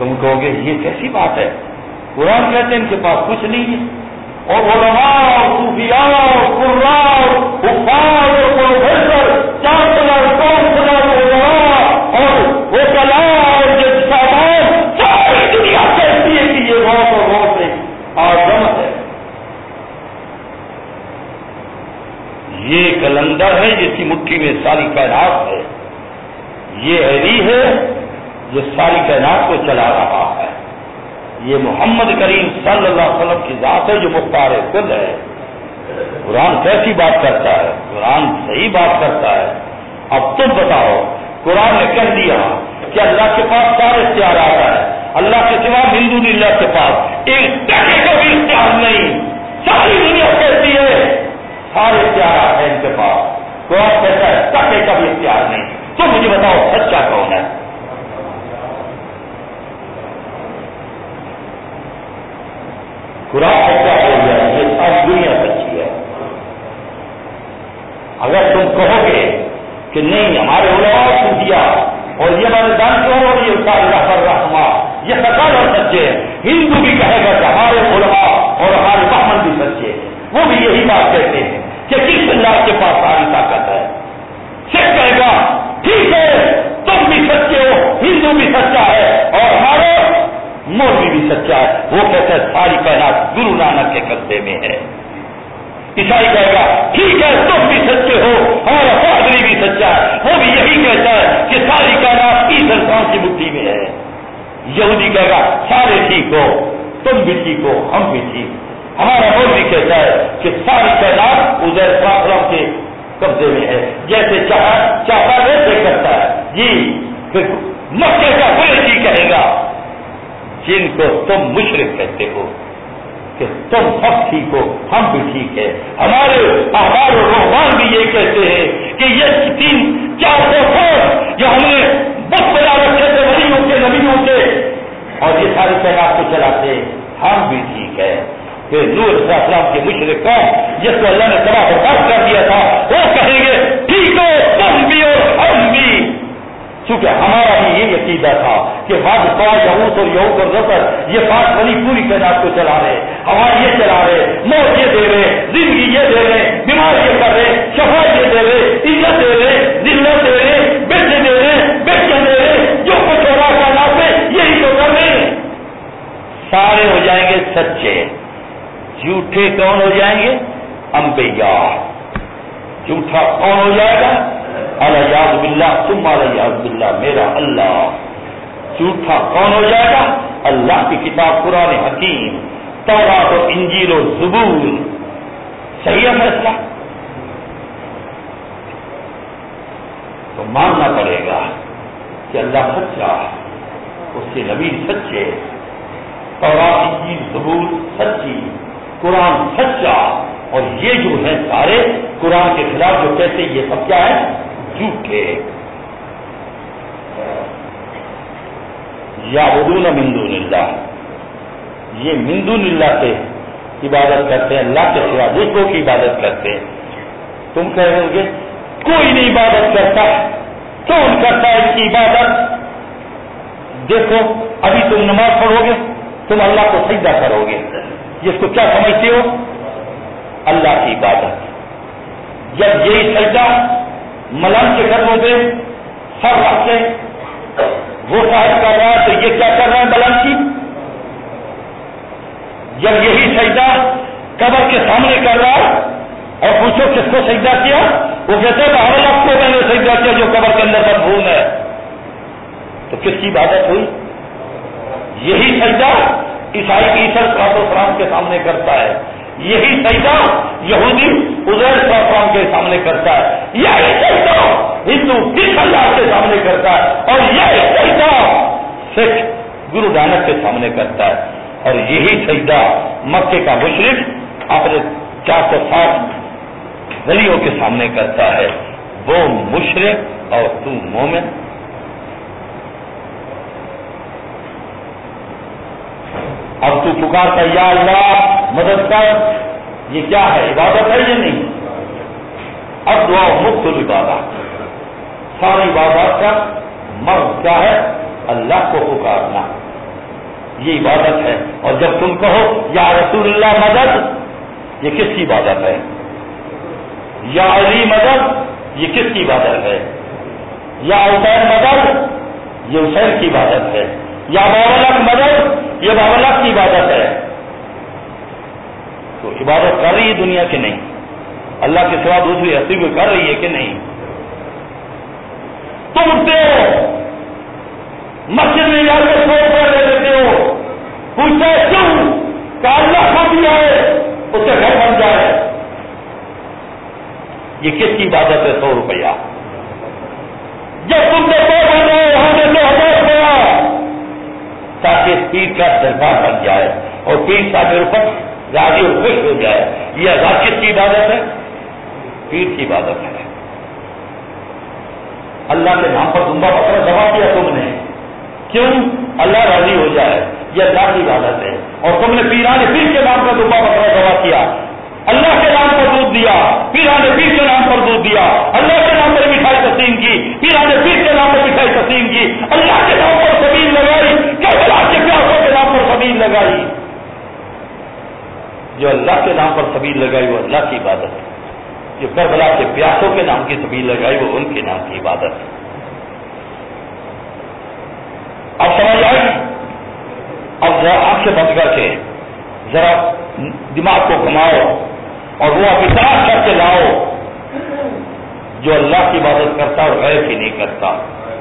تم کہو گے یہ کیسی بات ہے؟ قرآن کہتے ہیں ان کے پاس کچھ نہیں ہے، اور علماء، صوفیاء، قراء، حفاظ اور پروفیسر، چانسلر، کونسلر، وزراء اور وکلاء اور جج صاحبان، ساری دنیا کہتی ہے کہ یہ غوث اور غوث اعظم ہے۔ یہ کلندر ہے جس کی مٹھی میں ساری کائنات ہے، یہ علی ہے جو ساری کائنات کو چلا رہا ہے، یہ محمد کریم صلی اللہ علیہ وسلم کی ذات ہے جو مختار کل ہے۔ قرآن کیسی بات کرتا ہے؟ قرآن صحیح بات کرتا ہے۔ اب تم بتاؤ، قرآن نے کہہ دیا کہ اللہ کے پاس سارے اختیارات ہیں، اللہ کے سوا من دون اللہ کے پاس ایک ٹکے کا بھی اختیار نہیں، ساری دنیا کہتی ہے سارے اختیارات ہیں ان کے پاس، قرآن کہتا ہے ٹکے کا بھی اختیار نہیں۔ تو مجھے بتاؤ سچا کون ہے؟ قرآن سچا ہو گیا، یہ ساری دنیا سچی ہے۔ اگر تم کہو گے کہ نہیں ہمارے علماء صوفیاء اور یہ ہمارے دانشور اور یہ اللہ پر رحمہ یہ سچا اور سچے ہیں، ہندو بھی کہے گا کہ ہمارے علماء اور ہمارے محمد بھی سچے ہیں، وہ بھی یہی بات کہتے ہیں کہ کس اللہ کے پاس ساری طاقت ہے۔ سکھ کہے گا ٹھیک ہے تم بھی سچے ہو، ہندو بھی سچا ہے اور ہمارے مولوی بھی سچا ہے، وہ کہتا ہے ساری کائنات گرو نانک کے قبضے میں ہے۔ عیسائی کہے گا ٹھیک ہے تم بھی سچے ہو، ہمارا پادری بھی سچا ہے، وہ بھی یہی کہتا ہے کہ ساری کائنات عیسی کی مٹھی میں ہے۔ یہودی کہے گا سارے ٹھیک ہو، تم بھی ٹھیک ہو، ہم بھی ٹھیک۔ ہمارا مولوی کہتا ہے کہ ساری کائنات عزیر السلام کے قبضے میں ہے، جیسے چاہتا ویسے کرتا ہے۔ جی پھر مکے کا قریشی کہے گا جن کو تم مشرک کہتے ہو کہ تم سب ٹھیک ہو، ہم بھی ٹھیک ہے۔ ہمارے احبار و رحمان بھی یہ کہتے ہیں کہ یہ 300-400 سال جو ہم نے بت بنا رکھے تھے ولیوں کے نبیوں کے اور یہ ساری کائنات کو چلاتے ہم بھی ٹھیک ہے۔ پھر نوح علیہ السلام کے مشرک قوم جس کو اللہ نے تباہ برباد کر دیا تھا وہ کہیں گے ٹھیک ہو تم بھی اور ہم بھی، چونکہ ہمارا بھی یہ عقیدہ تھا کہ بعض یہود اور یہود اور نصر یہ 5 ولی پوری کائنات کو چلا رہے، ہوا یہ چلا رہے، موت یہ دے رہے، زندگی یہ دے رہے، بیمار یہ کر رہے، شفا یہ دے رہے، عزت دے رہے، ذلت دے رہے، بیٹے دے رہے، بیٹیاں دے رہے، جو کچھ ہو رہا کائنات میں یہی تو کر رہے ہیں۔ سارے ہو جائیں گے سچے، جھوٹے کون ہو جائیں گے؟ انبیاء۔ جھوٹا کون ہو جائے گا؟ الیاذ باللہ ثم الیاذ باللہ میرا اللہ۔ جھوٹا کون ہو جائے گا؟ اللہ کی کتاب قرآن حکیم، تورات و انجیل و زبور۔ صحیح ہے فیصلہ؟ تو ماننا پڑے گا کہ اللہ سچا، اس کے نبی سچے، تورات انجیل زبور سچی، قرآن سچا، اور یہ جو ہے سارے قرآن کے خلاف جو کہتے ہیں یہ سب کیا ہے؟ جھوٹے۔ یعبدون من دون اللہ، یہ من دون اللہ سے عبادت کرتے ہیں، اللہ کے سوا دوسروں کی عبادت کرتے ہیں۔ تم کہو گے کوئی نہیں عبادت کرتا، کون کرتا ہے اس کی عبادت؟ دیکھو ابھی تم نماز پڑھو گے، تم اللہ کو سجدہ کرو گے، جس کو کیا سمجھتے ہو؟ اللہ کی عبادت۔ جب یہی سجدہ ملنگ کے قدموں پہ سر رکھ کے وہ صاحب کر رہا ہے تو یہ کیا کر رہا ہے ملنگ کی؟ جب یہی سجدہ قبر کے سامنے کر رہا ہے اور پوچھو کس کو سجدہ کیا، وہ کہتے ہیں ہر وقت کو میں نے سجدہ کیا جو قبر کے اندر مدفون ہے، تو کس کی عبادت ہوئی؟ یہی سجدہ عیسائی عیسی علیہ السلام کے سامنے کرتا ہے، یہی سجدہ یہودی عزیر علیہ السلام کے سامنے کرتا ہے، یہی سجدہ ہندو کس اللہ کے سامنے کرتا ہے، اور یہی سجدہ سکھ گرو نانک کے سامنے کرتا ہے، اور یہی سجدہ مکے کا مشرک اپنے 460 ولیوں کے سامنے کرتا ہے۔ وہ مشرک اور تو مومن۔ اب تو پکارتا یا اللہ مدد کر، یہ کیا ہے؟ عبادت ہے یہ نہیں؟ اب دعا مفت عبادت، ساری عبادت کا مرض کیا ہے؟ اللہ کو پکارنا، یہ عبادت ہے. اور جب تم کہو یا رسول اللہ مدد، یہ کس کی عبادت ہے؟ یا علی مدد، یہ کس کی عبادت ہے؟ یا حسین مدد، یہ حسین کی عبادت ہے. یا بابلک مدد، یہ بابلک کی عبادت ہے. تو عبادت کر رہی ہے دنیا کے نہیں؟ اللہ کے سوا دوسری ہستی کو کر رہی ہے کہ نہیں؟ تم اٹھتے ہو مسجد میں جا کے سو کر دے دیتے ہو، پوچھتے کیوں کہ اللہ کو دیا ہے اسے گھر بن جائے. یہ کس کی عبادت ہے؟ 100 روپیہ. جب تم نے سو بن رہے ہم نے 2000 دیا تاکہ پیر کا دربار بن جائے اور پیر صاحب اوپر راضی اور خوش ہو جائے. یہ آزاد کس کی عبادت ہے؟ پیر کی عبادت ہے. اللہ کے نام پر دمبا بکرا ذبح کیا تم نے، کیوں؟ اللہ راضی ہو جائے. یہ اللہ کی عبادت ہے. اور تم نے پیران پیر کے نام پر دمبا بکرا ذبح کیا، اللہ کے نام پر دودھ دیا، پیران پیر کے نام پر دودھ دیا، اللہ کے نام پر مٹھائی تقسیم کی، پیران پیر کے نام پر مٹھائی تقسیم کی، اللہ کے نام پر سبیل لگائی، کربلا کے پیاسوں کے نام پر سبیل لگائی. جو اللہ کے نام پر سبیل لگائی وہ اللہ کی عبادت ہے. جو کربلا کے پیاسوں کے نام کی سبیل لگائی وہ ان کے نام کی عبادت ہے. اب سمجھ آئی؟ اب ذرا آنکھیں بند کر کے ذرا دماغ کو گھماؤ اور وہ ابھی تلاش کر کے لاؤ جو اللہ کی عبادت کرتا اور غیر کی نہیں کرتا.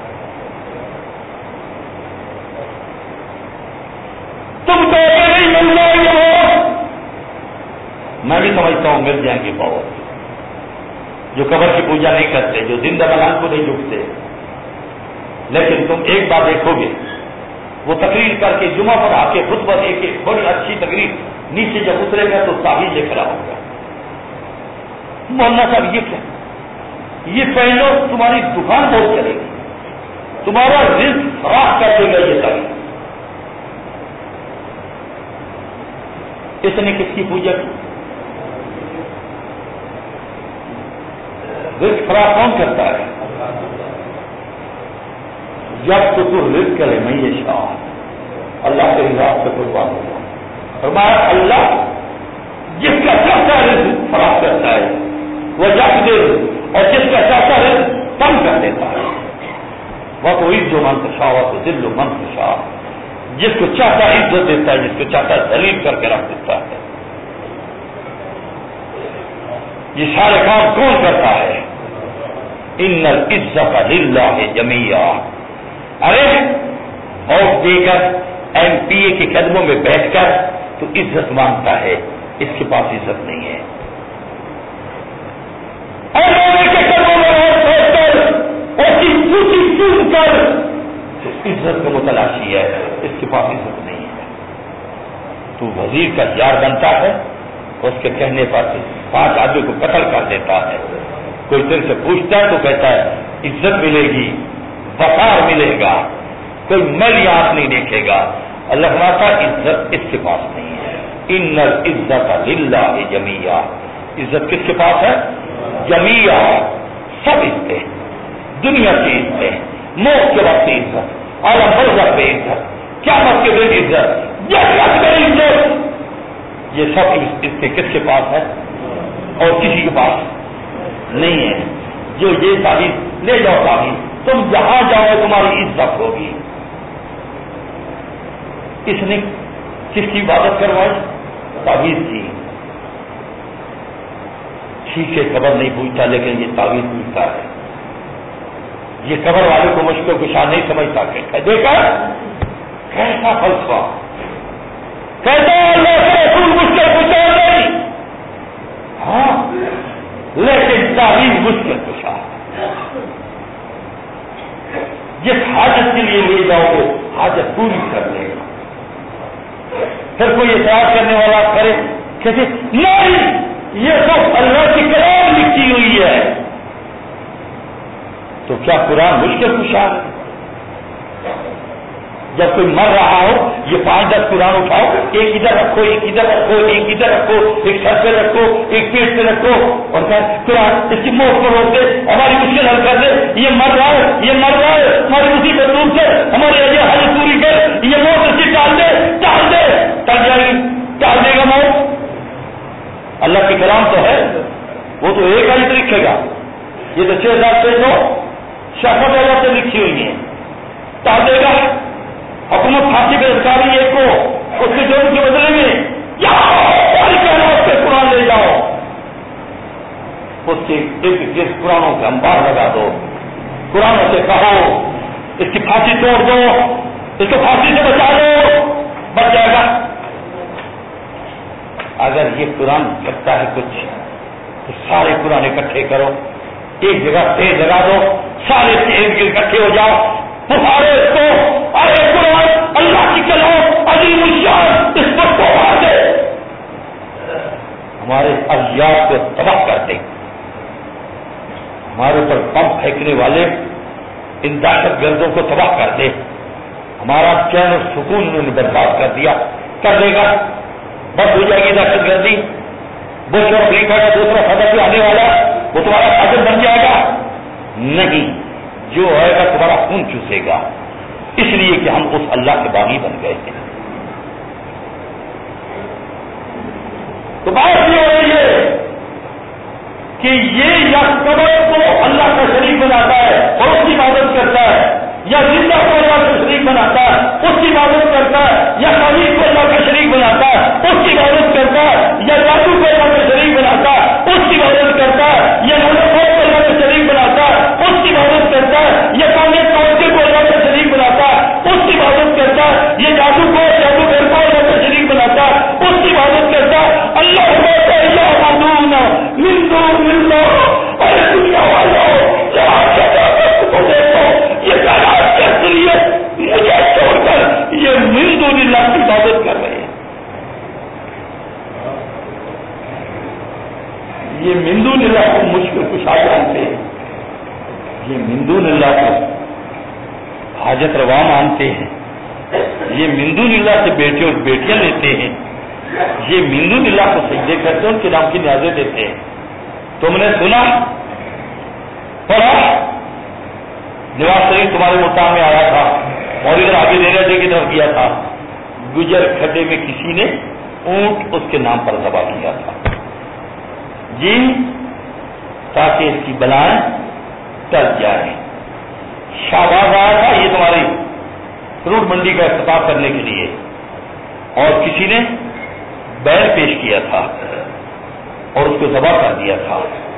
تم تو نہیں مل جائیں گے بہت، میں بھی سمجھتا ہوں مل جائیں گے بہت. جو قبر کی پوجا نہیں کرتے، جو زندہ بلان کو نہیں جھکتے. لیکن تم ایک بات دیکھو گے، وہ تقریر کر کے جمعہ پر آ کے خطبہ دے کے بڑی اچھی تقریر، نیچے جب اترے گا تو تعویذ لے کر آؤں گا. مولانا صاحب یہ کیا؟ یہ پہلو تمہاری دکان بہت چلے گی، تمہارا رزق فراخ کر دے گا یہ تعویذ. اس نے کس کی پوجا کی؟ رزق فراخ کون کرتا ہے؟ جب تو رزق کرے میں یہ شاہ اللہ کے حساب سے قربان ہوگا. فرمایا اللہ جس کا چاہتا رزق فراخ کرتا ہے وہ جب دے، اور جس کا چاہتا رزق کم کر دیتا ہے. وہ تو عز و منتشا، وہ تو دل و منتشا. جس کو چاہتا عزت دیتا ہے، جس کو چاہتا ذلیل کر کے رکھ دیتا ہے. یہ سارے کام کون کرتا ہے؟ ان العزت للہ جمیعا. ارے اور دیگر ایم پی اے کے قدموں میں بیٹھ کر تو عزت مانگتا ہے، اس کے پاس عزت نہیں ہے. کے قدموں میں بیٹھ کر ایسی چوٹی چون کر تو عزت کا متلاشی ہے، اس کے پاس عزت نہیں ہے. تو وزیر کا یار بنتا ہے، اس کے کہنے پر 5 آدمی کو قتل کر دیتا ہے. کوئی تیرے سے پوچھتا ہے تو کہتا ہے عزت ملے گی، وقار ملے گا، کوئی میل آنکھ نہیں دیکھے گا. اللہ فرماتا عزت اس کے پاس نہیں ہے. ان العزت للہ جمیعا. عزت کس کے پاس ہے؟ جمیعا. سب عزتیں، دنیا کی عزتیں، موت کے وقت عزت، عالم برزخ پہ عزت، قیامت کے دن عزت، جنت میں عزت، یہ سب عزتیں کس کے پاس ہے؟ اور کسی کے پاس نہیں ہے. جو یہ تعویذ لے جاؤ تعویذ، تم جہاں جاؤ تمہاری عزت ہوگی. اس نے کس کی عبادت کروائی؟ تعویذ کی. ٹھیک ہے قبر نہیں پوچھتا لیکن یہ تعویذ پوچھتا ہے. یہ قبر والے کو مشکل کشا نہیں سمجھتا کہ دیکھا کیسا فلسفہ، کہتا ہے اللہ کے رسول مشکل کشا نہیں، ہاں لیکن تعویذ مشکل کشا. جس حاجت کے لیے لے جاؤ گے حاجت پوری کر لے گا. پھر کوئی اعتراض کرنے والا کرے کہتے نہیں یہ سب اللہ کی کلام لکھی ہوئی ہے. تو کیا قرآن مشکل کشا ہے؟ جب کوئی مر رہا ہو یہ 5-10 قرآن اٹھاؤ، ایک ادھر رکھو، ایک ادھر رکھو، ایک ادھر رکھو، ایک سر پہ رکھو، ایک پیٹ پہ رکھو، اور قرآن اس کی موت کو روک دے، ہماری مشکل حل کر دے. یہ مر رہا ہے، یہ مر رہا ہے، ہماری مصیبت دور کر، ہماری اجل حل پوری کر، یہ موت اس کی ڈال دے. اللہ کی کلام تو ہے، وہ تو ایک آیت لکھے گا. یہ تو 6000 سے 966 سے لکھی ہوئی ہیں. ڈال دے گا حکومت پھانسی پہ لٹکاری ایک کو، اس کے جرم کے بدلے میں اس سے قرآن لے جاؤ، اس کے ارد قرآنوں کے انبار لگا دو، قرآنوں سے کہو اس کی پھانسی توڑ دو، اس کو پھانسی سے بچا دو، بچ جائے گا. اگر یہ قرآن کرتا ہے کچھ تو سارے قرآن اکٹھے کرو، ایک جگہ تیز لگا دو، سارے تیز اکٹھے ہو جاؤ، پکارو اس کو، ارے قرآن اللہ کی کلام عظیم الشان، اس پر تو مار دے، ہمارے اذیات کو تباہ کر دے. ہمارے اوپر بم پھینکنے والے ان دہشت گردوں کو تباہ کر دے. ہمارا چین اور سکون انہوں نے برباد کر دیا، کر دے گا. بس ہو جائے گی دہشت گردی. بش اور امریکہ کا دوسرا صدر بھی آنے والا، وہ تمہارا قاتل بن جائے گا؟ نہیں، جو آئے گا تمہارا خون چوسے گا، اس لیے کہ ہم اس اللہ کے باغی بن گئے تھے. تو بات یہ ہو رہی ہے کہ یہ یا قبر کو اللہ کا شریک بناتا ہے اور اس کی عبادت کرتا ہے، یا زندہ کو اللہ کا شریک بناتا ہے، اس کی عبادت کرتا ہے، یا خالق کو اللہ کا شریک بناتا ہے، اس کی عبادت کرتا ہے، یا جادو کو اللہ کا شریک بناتا ہے، اس کی عبادت کرتا ہے، یا نظر کو اللہ کا شریک بناتا ہے، اس کی عبادت کرتا ہے، یا کانے توجہ کو اللہ کا شریک بناتا ہے، اس کی عبادت کرتا ہے، یا جادوگر کو اللہ کا شریک بناتا ہے، اس کی عبادت کرتا ہے. اللہ من دون اللہ، اور دنیا والوں کو دیکھو، یہ کائنات کے اصلیت مجھے چھوڑ کر یہ من دون اللہ کی عبادت کر رہے ہیں. یہ من دون اللہ کو مشکل کشا جانتے ہیں، یہ من دون اللہ کو حاجت روا مانتے ہیں، یہ من دون اللہ سے بیٹے اور بیٹیاں لیتے ہیں، یہ من دون اللہ کو سجدے کرتے ہیں، ان کے نام کی نیازیں دیتے ہیں. تم نے سنا پڑھا نواز شریف تمہارے ملتان میں آیا تھا اور ادھر آگے دینے کی طرف کیا تھا، گجر کھڈے میں کسی نے اونٹ اس کے نام پر ذبح کیا تھا جی، تاکہ اس کی بلائیں ٹل جائیں. شہباز آیا تھا یہ تمہاری فروٹ منڈی کا افتتاح کرنے کے لیے، اور کسی نے بیل پیش کیا تھا اور اس کو ذبح کر دیا تھا.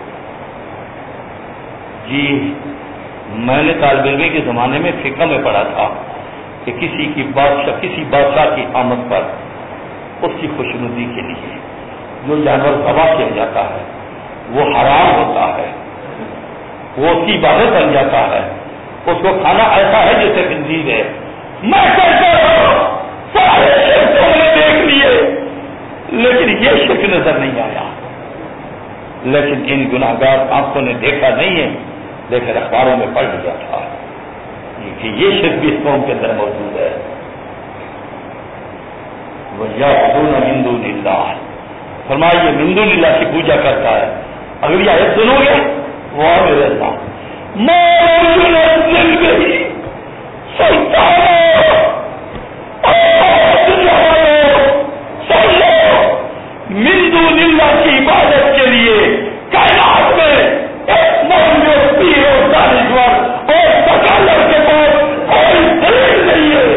جی میں نے طالب علم کے زمانے میں فقہ میں پڑھا تھا کہ کسی بادشاہ کی آمد پر اس کی خوشنودی کے لیے جو جانور ذبح کیا جاتا ہے وہ حرام ہوتا ہے، وہ اس کی عبادت بن جاتا ہے، اس کو کھانا ایسا ہے جیسے خنزیر ہے. میں کہتا ہوں سارے شرک ہم نے دیکھ لیے لیکن یہ شرک نظر نہیں آیا، لیکن ان گناہگار آنکھوں نے دیکھا نہیں ہے، لیکن اخباروں میں پڑھ لیا تھا کہ یہ شرک بھی اس قوم کے اندر موجود ہے. وَيَعْبُدُونَ مِن دُونِ اللَّهِ، فرمایا یہ من دون اللہ کی پوجا کرتا ہے. اگلی آیت سنو گے وہ میرے اللہ ما ينزل به سلطان من دون اللہ کی عبادت کے لیے کائنات میں ایک موجود پیر اور دانشور اور سکالر کے پاس کوئی دلیل نہیں ہے.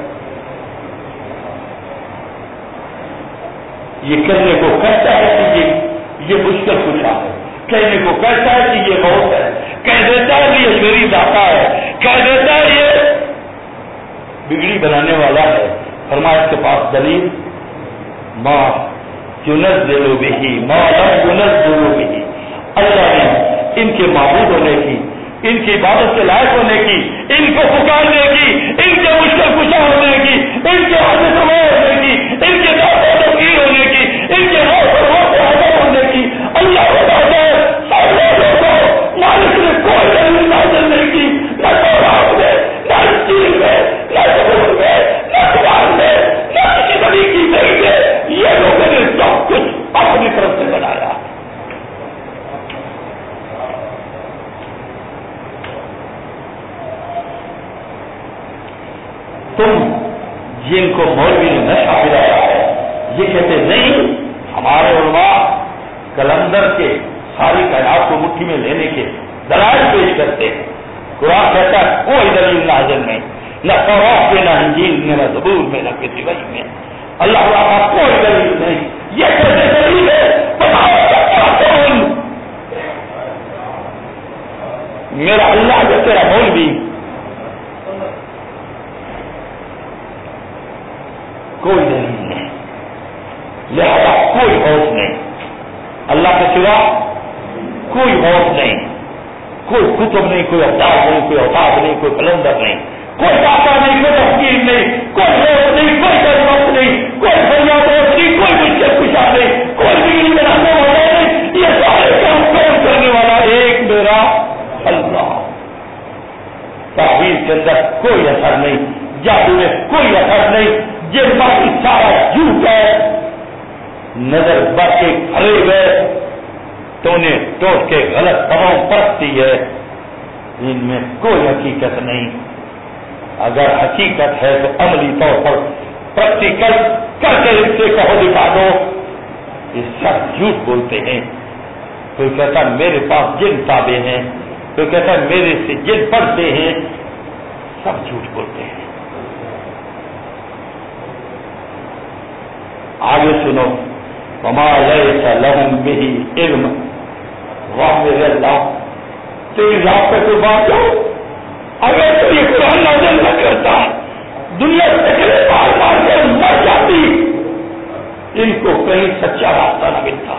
یہ کرنے کو کہتا ہے کہ یہ مشکل کچھ ہے، کہنے کو کہتا ہے کہ یہ موت ہے، کہہ دیتا ہے کہ یہ میری داتا ہے، کہہ دیتا ہے یہ بگڑی بنانے والا ہے. فرمایا اس کے پاس دلیل ما ينزل به ما لم ينزل به، اللہ نے ان کے معبود ہونے کی، ان کی عبادت سے لائق ہونے کی، ان کو پکارنے کی، ان کے مشکل کشا ہونے کی، ان کے حاضر سما ہونے کی، ان کے تقریر ہونے کی، ان کے حاضر ہونے کی اللہ کو بتاتا ہے. سارے لوگوں مالک نے کوئی دلیل نازل نہیں کی، نہ تورات میں، نہ انجیل میں، نہ زبور میں، نہ قرآن میں، نہ کسی بڑی کی گئی میں. یہ لوگوں نے سب کچھ اپنی طرف سے بنایا. تم جن کو مولوی نے نشہ پلایا ہے یہ کہتے نہیں، ہمارے علماء کلندر کے ساری کائنات کو مٹھی میں لینے کے دلائل پیش کرتے ہیں. قرآن کہتا ہے کوئی دلیل نازل نہیں، نہ تورات میں، نہ انجیل میں، نہ زبور میں، نہ کسی وحی میں. اللہ تعالیٰ کا کوئی دلیل نہیں. یہ کیسے دلیل ہے؟ بتاؤ میرا اللہ جو تیرا مولوی کوئی دلیل نہیں، لہذا کوئی خوف نہیں. اللہ کے سوا کوئی خوف نہیں، کوئی کتب نہیں، کوئی افطار نہیں، کوئی اوتاد نہیں، کوئی کلندر نہیں، کوئی داتا نہیں، کوئی تفکیر نہیں، کوئی روز نہیں، کوئی وقت نہیں، کوئی فریاد نہیں، کوئی مشکل کشا نہیں، کوئی بجلی بنانے والا نہیں. یہ سارے کام کون کرنے والا؟ ایک میرا اللہ. تعبیر کے اندر کوئی اثر نہیں، جادو میں کوئی اثر نہیں. یہ باقی سارا جھوٹ ہے. نظر بر کے کھڑے گئے تو انہیں ٹوٹ کے غلط تمام پرستی ہے. ان میں کوئی حقیقت نہیں. اگر حقیقت ہے تو عملی طور پر پریکٹیکل کر کے اس سے کہو دکھا دو. یہ سب جھوٹ بولتے ہیں. کوئی کہتا ہے میرے پاس جن تابے ہیں، کوئی کہتا ہے میرے سے جن پڑھتے ہیں. سب جھوٹ بولتے ہیں. آگے سنو. وما ليس لهم به علم. واہ میرے اللہ، تیری ذات پہ کوئی بات ہو. اگر تو یہ قرآن نازل نہ کرتا، دنیا سے بار بار کے مر جاتی، ان کو کہیں سچا راستہ نہ ملتا.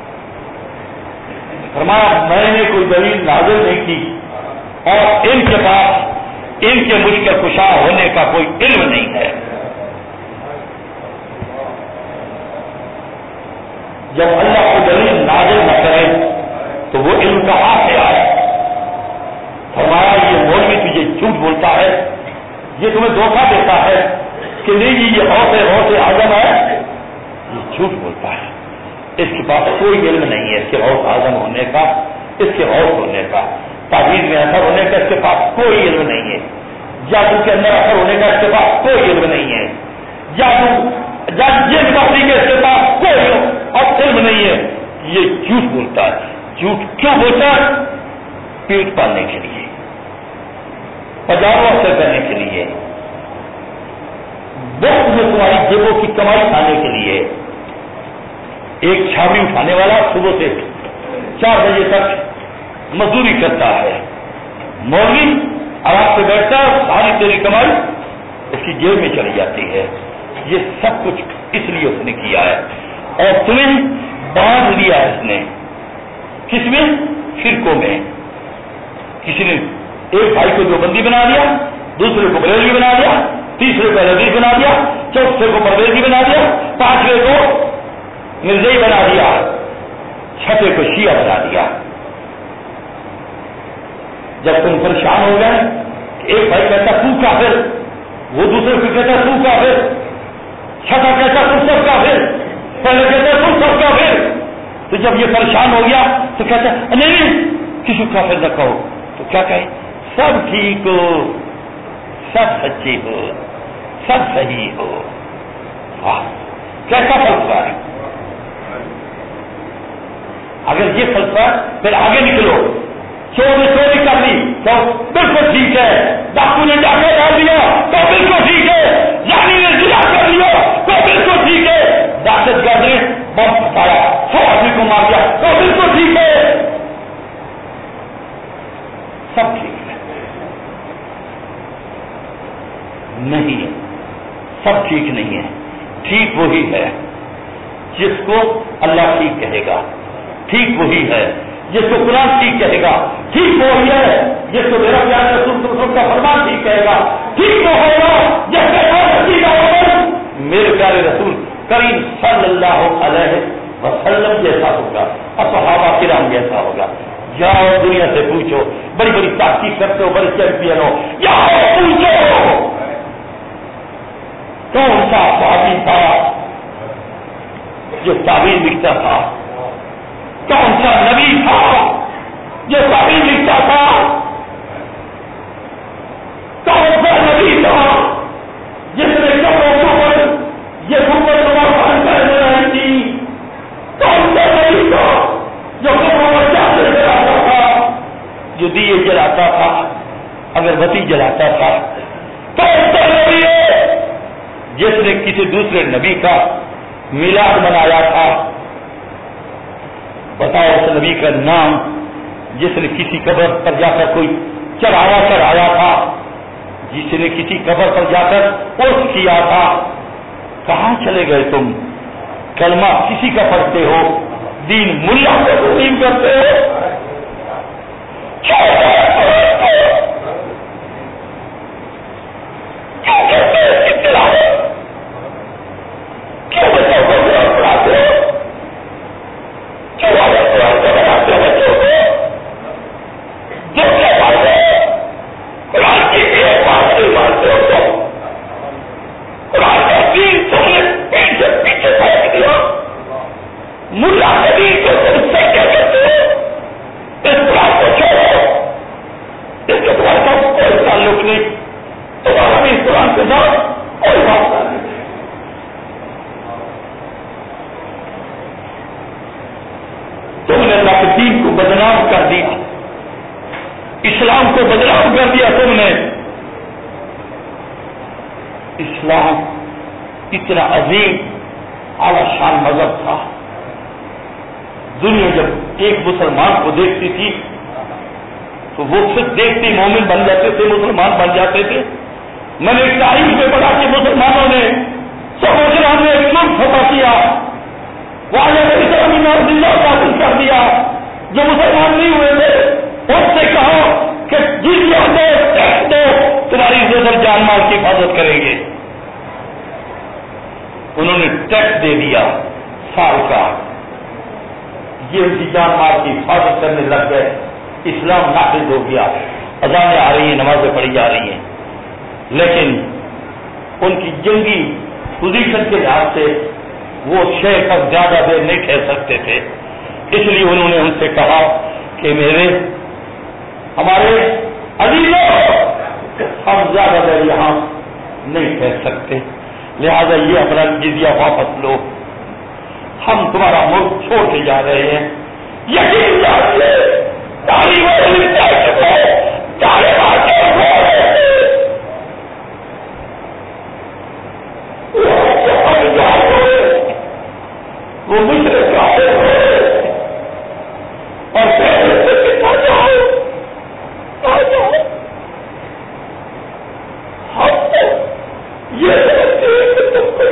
فرمایا میں نے کوئی دلیل نازل نہیں کی اور ان کے پاس ان کے مشکل کشا ہونے کا کوئی علم نہیں ہے. جب اللہ کو دلیل نازل نہ کرے تو وہ علم کہاں سے آئے؟ فرمایا یہ مولوی تجھے جھوٹ بولتا ہے، یہ تمہیں دھوکہ دیتا ہے کہ نہیں یہ غوث اعظم ہے. یہ جھوٹ بولتا ہے. اس کے پاس کوئی علم نہیں ہے اس کے غوث اعظم ہونے کا، اس کے غوث ہونے کا، تعبیر میں اثر ہونے کا اس کے پاس کوئی علم نہیں ہے. جادو کے اندر اثر ہونے کا اس کے پاس کوئی علم نہیں ہے. جن باتیں کے اس کے پاس کوئی علم نہیں ہے. یہ جھوٹ بولتا ہے. جھوٹ کیوں بولتا ہے؟ پیٹ پالنے کے لیے، پجاروں سے کرنے کے لیے، وقت میں تمہاری جیبوں کی کمائی کھانے کے لیے. ایک چھاوی اٹھانے والا صبح سے 4 بجے تک مزدوری کرتا ہے. مولوی آرام سے بیٹھتا ہے، ساری تیری کمائی اس کی جیب میں چلی جاتی ہے. یہ سب کچھ اس لیے اس نے کیا ہے اور تمہیں باندھ لیا ہے اس نے. کس میں؟ فرقوں میں. کسی نے ایک بھائی کو دیوبندی بنا دیا، دوسرے کو بریلوی بنا دیا، تیسرے کو حدیث بنا دیا، چوتھے کو پرویزی بنا دیا، پانچویں کو مرزائی بنا دیا، چھٹے کو شیعہ بنا دیا. جب تم پریشان ہو گئے، ایک بھائی کہتا تو کافر، وہ دوسرے کو کہتا تو کافر، چھٹا کہتا تم سب کافر، پہلے کہتا تم سب کافر. تو جب یہ پریشان ہو گیا تو کہتا نہیں کسی کو کافر نہ کہو. تو کیا کہے؟ سب ٹھیک ہو، سب سچے ہو، سب صحیح ہو. واہ کیسا فلسفہ ہے. اگر یہ فلسفہ پھر آگے نکلو. چور نے چوری کر لی تو بالکل ٹھیک ہے، ڈاکو نے ڈاکہ ڈال دیا تو بالکل ٹھیک ہے، زانی نے زنا کر لیا تو بالکل ٹھیک ہے، دہشت گرد نے بم پھٹایا 100 آدمی کو مار دیا تو بالکل ٹھیک ہے. سب ٹھیک ہے. نہیں، سب ٹھیک نہیں ہے. ٹھیک وہی ہے جس کو اللہ ٹھیک کہے گا. ٹھیک وہی ہے جس کو قرآن ٹھیک کہے گا. ٹھیک وہی ہے جس کو میرا پیارے رسول کا فرمان ٹھیک کہے گا. ٹھیک وہ ہوگا جس کے میرے پیارے رسول کریم صلی اللہ علیہ وسلم جیسا ہوگا اور صحابہ کرام جیسا ہوگا. جاؤ دنیا سے پوچھو، بڑی بڑی تحقیق کرتے ہو، بڑے چیمپئن ہو، جاؤ پوچھو کون سا صحابی تھا جو تعبیر لکھتا تھا، کون سا نبی تھا جو تعبیر لکھتا تھا، کون سا نبی تھا جس نے قبروں پر یہ حکومت کرنے رہی تھی، کون سا نبی تھا جو دیے جلاتا تھا، اگربتی جلاتا تھا، تو ایسا نبی ہے جس نے کسی دوسرے نبی کا میلاد منایا تھا؟ بتاؤ اس نبی کا نام جس نے کسی قبر پر جا کر کوئی چڑھایا تھا، جس نے کسی قبر پر جا کر پوسٹ کیا تھا؟ کہاں چلے گئے تم؟ کلمہ کسی کا پڑھتے ہو، دین ملا کو تسلیم کرتے ہو؟ اتنا عظیم اعلی شان مذہب تھا، دنیا جب ایک مسلمان کو دیکھتی تھی تو وہ صرف دیکھتے مومن بن جاتے تھے، مسلمان بن جاتے تھے۔ میں نے ایک تاریخ میں پڑھا کہ مسلمانوں نے سب اسلام نے ایک ملک فتح کیا، حاصل کر دیا، جو مسلمان نہیں ہوئے تھے اس سے کہا کہ جزیہ دو، ٹیکس دو، تمہاری عزت جان مال کی حفاظت کریں گے۔ انہوں نے ٹیکس دے دیا سال کا، یہ ان کی جان مال کی حفاظت کرنے لگ گئے، اسلام نافذ ہو گیا، اذانیں آ رہی ہیں، نمازیں پڑھی جا رہی ہیں، لیکن ان کی جنگی پوزیشن کے لحاظ سے وہ شے پر زیادہ دیر نہیں ٹھہر سکتے تھے، اس لیے انہوں نے ان سے کہا کہ ہمارے عزیزوں، ہم زیادہ دیر یہاں نہیں ٹھہر سکتے، لہذا یہ اپنا جزیہ واپس لو، ہم تمہارا ملک چھوڑ کے جا رہے ہیں۔ یقین جانیے وہ مشرق کافر ہوئے اور آ جاؤ ہم یہ سمجھتے ہیں کہ تم کو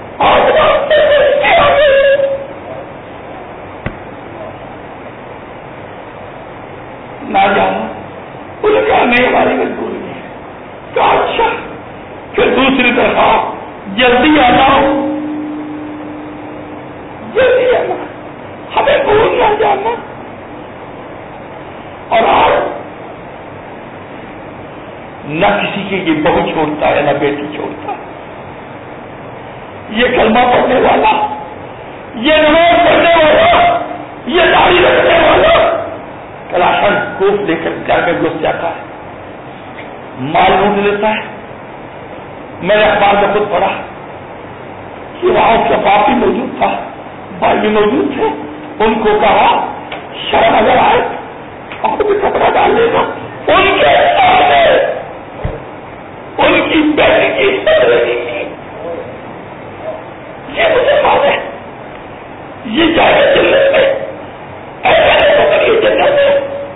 نہ جانا، انہوں نے کہا نہیں ہماری مجبوری ہے، کہا اچھا پھر دوسری طرف جلدی آ جاؤ، جلدی آنا، ہمیں بھول نہ جانا۔ اور آج نہ کسی کی یہ بہو چھوڑتا ہے نہ بیٹی چھوڑتا ہے، یہ کلمہ پڑھنے والا، یہ نماز پڑھنے والا، یہ داڑھی رکھنے والا کلاشن کوف لے کر گھر میں گھس جاتا ہے، مال لوٹ لیتا ہے۔ میں نے اخبار میں خود پڑھا کہ وہاں اس کا باپ بھی موجود تھا، بھائی بھی موجود تھے، ان کو کہا شرم اگر آئے اور بھی کپڑا ڈال لے گا، ان کے سامنے ان کی بیٹی کی سرگرمی کی، یہ مسلمان ہے، یہ جائے جنت میں، ایسا نہیں کریے جنت میں۔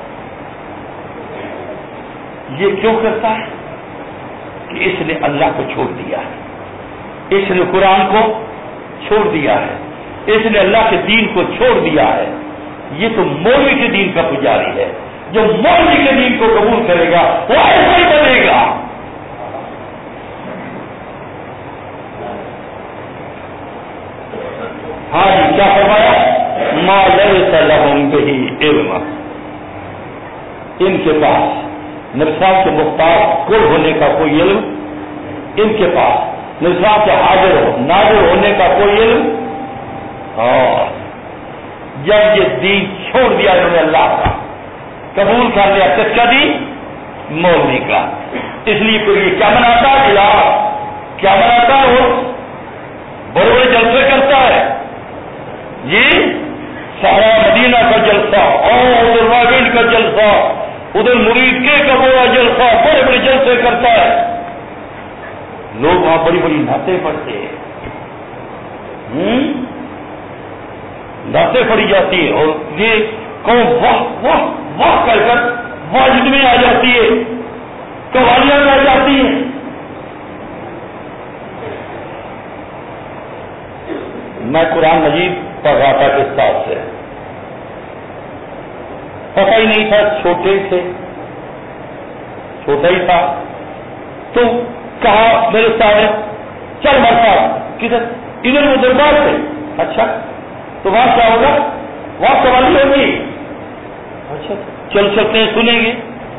یہ کیوں کرتا ہے؟ کہ اس نے اللہ کو چھوڑ دیا ہے، اس نے قرآن کو چھوڑ دیا ہے، اس نے اللہ کے دین کو چھوڑ دیا ہے۔ یہ تو مولوی کے دین کا پجاری ہے، جو مولوی کے دین کو قبول کرے گا وہ ایسا ہی بنے گا۔ ہاں جی، کیا فرمایا؟ ما لیس لہم بہ علم، ان کے پاس نصاب کے مختار کل ہونے کا کوئی علم، ان کے پاس نصاب کے ناظر ہونے کا کوئی علم، اور جب یہ دین چھوڑ دیا انہوں نے اللہ کا، قبول کر لیا کس کا دین؟ مولوی کا۔ اس لیے پھر یہ کیا مناتا ہے؟ کیا مناتا ہے؟ وہ بڑے بڑے جلسے کرتا ہے، یہ سارا مدینہ کا جلسہ اور راویل کا جلسہ، ادھر مرید کے کبوڑا جلسہ بڑے بڑے جلسے کرتا ہے، لوگ وہاں بڑی بڑی نعتیں پڑھتے ہیں، نعتیں پڑھی جاتی ہے، اور یہ قوم واہ واہ واہ کہہ کر واجد میں آ جاتی ہے، قوالیاں گائی جاتی ہیں۔ میں قرآن مجید پڑھ رہا تھا کس طرح سے، پتہ ہی نہیں تھا، چھوٹا ہی تھا، تو کہا میرے سامنے چل مرتا کدھر، ادھر وہ دربار سے، اچھا تو وہاں کیا ہوگا، وہاں قوالی ہوگی، اچھا چل سکتے ہیں، سنیں گے،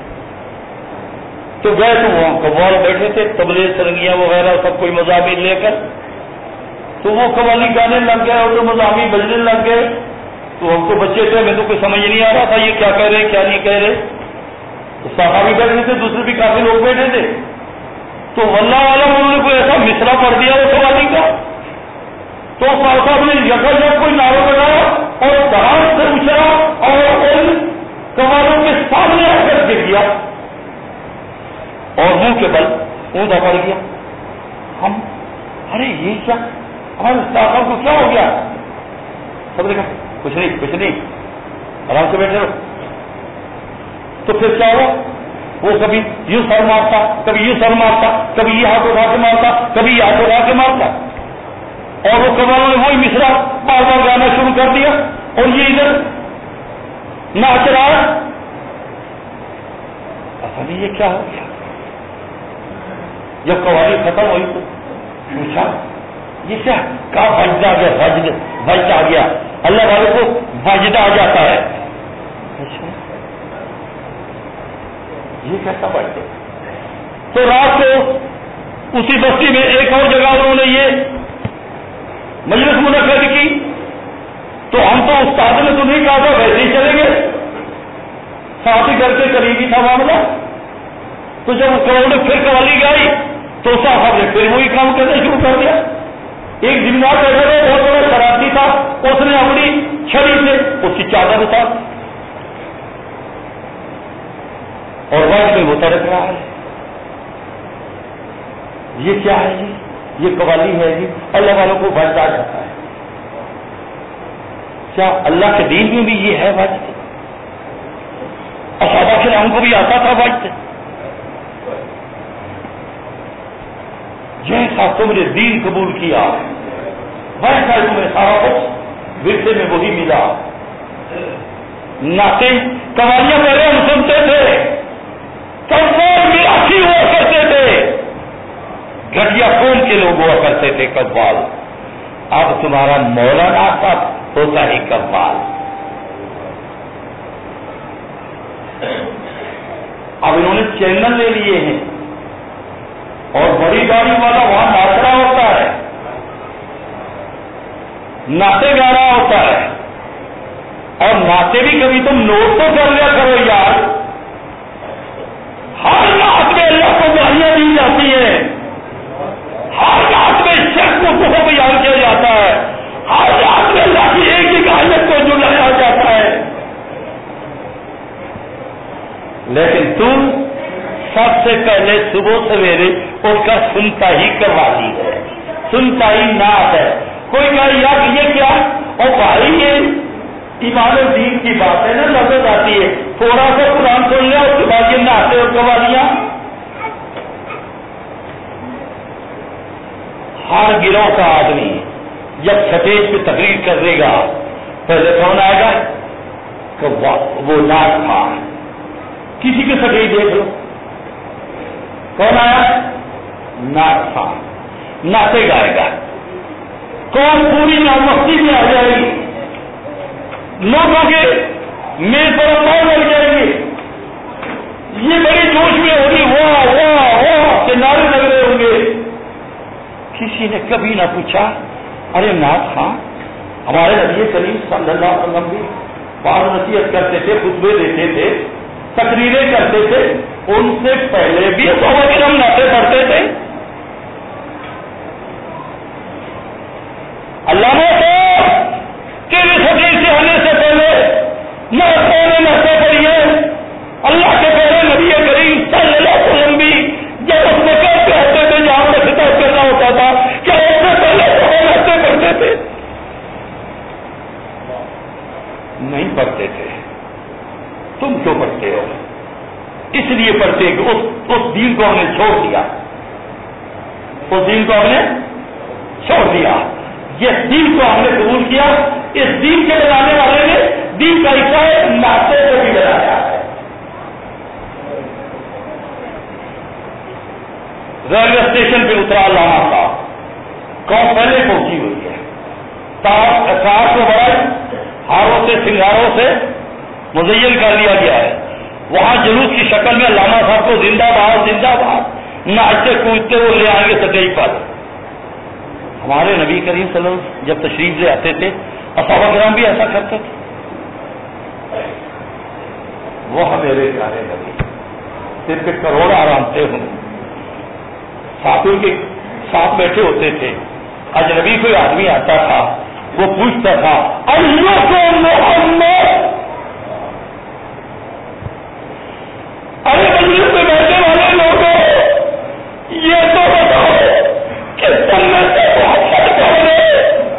تو گئے تو وہاں قوال بیٹھے تھے، تبلے سرنگیاں وغیرہ سب کوئی مضامین لے کر، تو وہ قوالی گانے لگ گئے اور جو مضامین بجنے لگ گئے، تو ہم تو بچے تھے، میں تو کوئی سمجھ نہیں آ رہا تھا یہ کیا کہہ رہے کیا نہیں کہہ رہے، تو صحابہ بھی بیٹھے تھے، دوسرے بھی کافی لوگ بیٹھے تھے، تو واللہ عالم انہوں نے کوئی ایسا مصرع پڑھ دیا وہ قوالی کا، تو صاحب نے یکا یک کوئی نعرہ بنایا اور دھڑام سے اچھلا اور ان قوالوں کے سامنے آ کر گر گیا اور منہ کے بل اوندا پڑ گیا۔ ہم ارے یہ کیا، ہمارے صاحب کو کیا ہو گیا؟ سب نے کہا کچھ نہیں آرام سے بیٹھے رہو۔ تو پھر کیا ہوا، وہ کبھی یوں سر مارتا، کبھی یوں سر مارتا، کبھی یہ ہاتھ اٹھا کے مارتا، کبھی یہ ہاتھ اٹھا کے مارتا، اور وہ قوالوں نے وہی مصرع بار بار گانا شروع کر دیا اور یہ ادھر ناچ رہا ہے۔ اصل یہ کیا ہو گیا؟ جب قوالی ختم ہوئی تو پوچھا یہ کیا، کہا وجد آ گیا، وجد آ گیا، اللہ والے کو وجد آ جاتا ہے۔ اچھا یہ کیسا بڑھتے؟ تو رات کو اسی بستی میں ایک اور جگہ انہوں نے یہ مجلس منعقد کی، تو ہم تو استاد نے تو نہیں کہا تھا ویسے ہی چلیں گے، ساتھ ہی گھر کے قریب ہی تھا معاملہ، تو جب انہوں نے پھر قوالی گائی تو صاحب نے پھر وہی کام کرنا شروع کر دیا۔ ایک ذمہ دار بہت بڑا شرارتی تھا، اس نے اپنی چھڑی سے اس کی چادر اتار اور وقت میں وہ تڑک رہا ہے۔ یہ کیا ہے جی؟ یہ قوالی ہے جی، اللہ والوں کو وجد آ جاتا ہے۔ کیا اللہ کے دین میں بھی یہ ہے وجد؟ صحابہ کرام کو بھی آتا تھا وجد؟ جیسا تم نے دین قبول کیا ویسا تمہیں سارا کچھ ورثے میں وہی ملا۔ نعتیں قوالیاں پہلے ہم سنتے تھے، قوال میراثی ہوا کرتے تھے، گھٹیا قوم کے لوگ ہوا کرتے تھے قوال، اب تمہارا مولانا صاحب ہوتا ہے قوال۔ اب انہوں نے چینل لے لیے ہیں اور بڑی گاڑی والا وہاں ناچ رہا ہوتا ہے، ناچے گا رہا ہوتا ہے، اور ناچے بھی کبھی تم نوٹ تو کر لیا کرو یار، ہر ناچ میں اللہ کو گالیاں دی جاتی ہیں، ہر ناچ میں شرک کو بیان کیا جاتا ہے، ہر ناچ میں اللہ کی ایک ہی غائبت کو جلایا جاتا ہے، لیکن تم سب سے پہلے صبح سویرے اس کا سنتا ہی قوالی ہے، سنتا ہی نعت ہے۔ کوئی کہے یار یہ کیا، اور بھائی یہ ایمان الدین کی بات ہے نا، نظر آتی ہے، تھوڑا سا قرآن سن لیا اس کے بعد یہ نعتیں اور قوالیاں۔ ہر گروہ کا آدمی جب سٹیج پہ تقریر کر دے گا پہلے کون آئے گا؟ وہ نعت خواہ۔ کسی کے سٹیج دیکھ لو کون آیا؟ نعت خواہ، نعتیں گائے گا، کون پوری نامستی میں آ جائے گی، لوگوں کے میز پر پاؤں لگ جائے گی، یہ بڑی جوش میں ہوگی، واہ واہ واہ کے نعرے لگ رہے ہوں گے۔ کسی نے کبھی نہ پوچھا ارے نعت خواہ ہمارے نبی کریم صلی اللہ علیہ وسلم بھی بعض نصیحت کرتے تھے، خطبے دیتے تھے، تقریریں کرتے تھے، ان سے پہلے بھی صحابہ کرام نعتیں پڑھتے تھے۔ علامہ صاحب تیری سٹیج سے آنے سے پہلے نعتیں پڑھی ہے، اللہ کے نہیں پڑھتے تھے، تم کیوں پڑھتے ہو؟ اس لیے پڑھتے کہ اس دین کو ہم نے چھوڑ دیا، اس دین کو ہم نے چھوڑ دیا، یہ دین کو ہم نے قبول کیا، اس دین کے بنانے والے نے دین کا حصہ ناطے کو بھی بنایا ہے۔ ریلوے اسٹیشن پہ اترا علامہ صاحب، قوم پہلے پہنچی ہوئی ہے، کار کو بڑا ہاروں سے سنگاروں سے مزین کر دیا گیا ہے، وہاں جلوس کی شکل میں علامہ صاحب کو زندہ باد زندہ باد ناچتے کودتے وہ لے آئیں گے سٹیج پر۔ ہمارے نبی کریم صلی اللہ علیہ وسلم جب تشریف لے آتے تھے، صحابہ کرام بھی ایسا کرتے تھے۔ وہ میرے پیارے نبی جن پہ کروڑ آرامتے ہوں، ساتھیوں کے ساتھ بیٹھے ہوتے تھے، اجنبی کوئی آدمی آتا تھا، وہ پوچھتا تھا اللہ کو محمد، ارے مجلس میں بیٹھے والے لوگوں یہ تو بتاؤ کہ سنت سے محبت کرنے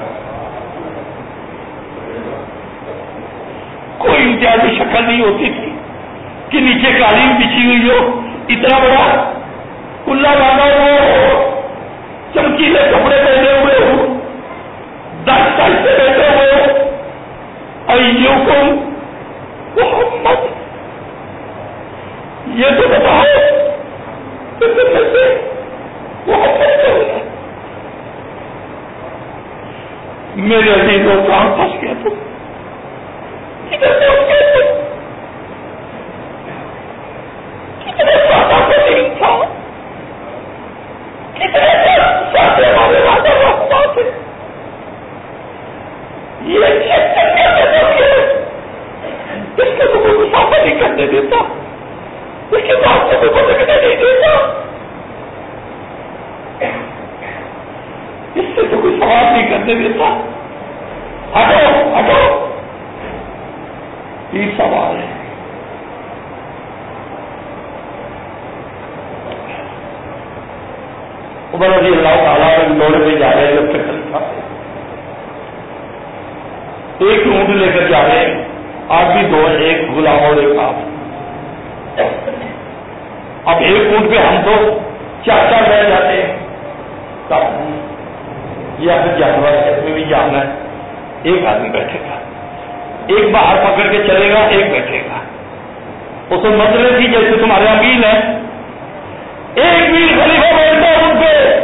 کوئی امتیازی شکل نہیں ہوتی تھی کہ نیچے قالین بچھی ہوئی ہو، اتنا بڑا کلا باندھا ہوا ہو، چمکیلے کپڑے پہنے ہوئے ہو، 10 سال سے بیٹھے ہوئے ہو، ایوکم محمد، یہ تو بتاؤ کہ سنت سے محبت کرنا۔ میرے عزیزوں کہاں پھنس گیا تم، کدھر پہنچ گئے تم، کتنے سادہ دین تھا، کتنے سادے والے وعدہ رہتا تھے، یہ اس کو تو کوئی مسافر نہیں کرنے دیتا، اس کے بعد سے کوئی بدلنے نہیں دیتا، اس سے تو کوئی سوال نہیں کرنے دیتا، ہٹو ہٹو، یہ سوال ہے۔ عمر رضی اللہ تعالیٰ دوڑے پہ جا رہے جب تک خلیفہ ایک اونٹ لے کر جا رہے ہیں، آدمی دو، ایک غلام اور ایک آپ۔ اب ایک اونٹ پہ ہم تو 4 بیٹھ جاتے ہیں، یا پھر جانور اس میں بھی جانا ہے، ایک آدمی بیٹھے گا، ایک باہر پکڑ کے چلے گا، ایک بیٹھے گا۔ اس میں مسئلے تھی جیسے تمہارے یہاں میل ہے، ایک میل خلیفہ بیٹھتا ہے اونٹ پہ،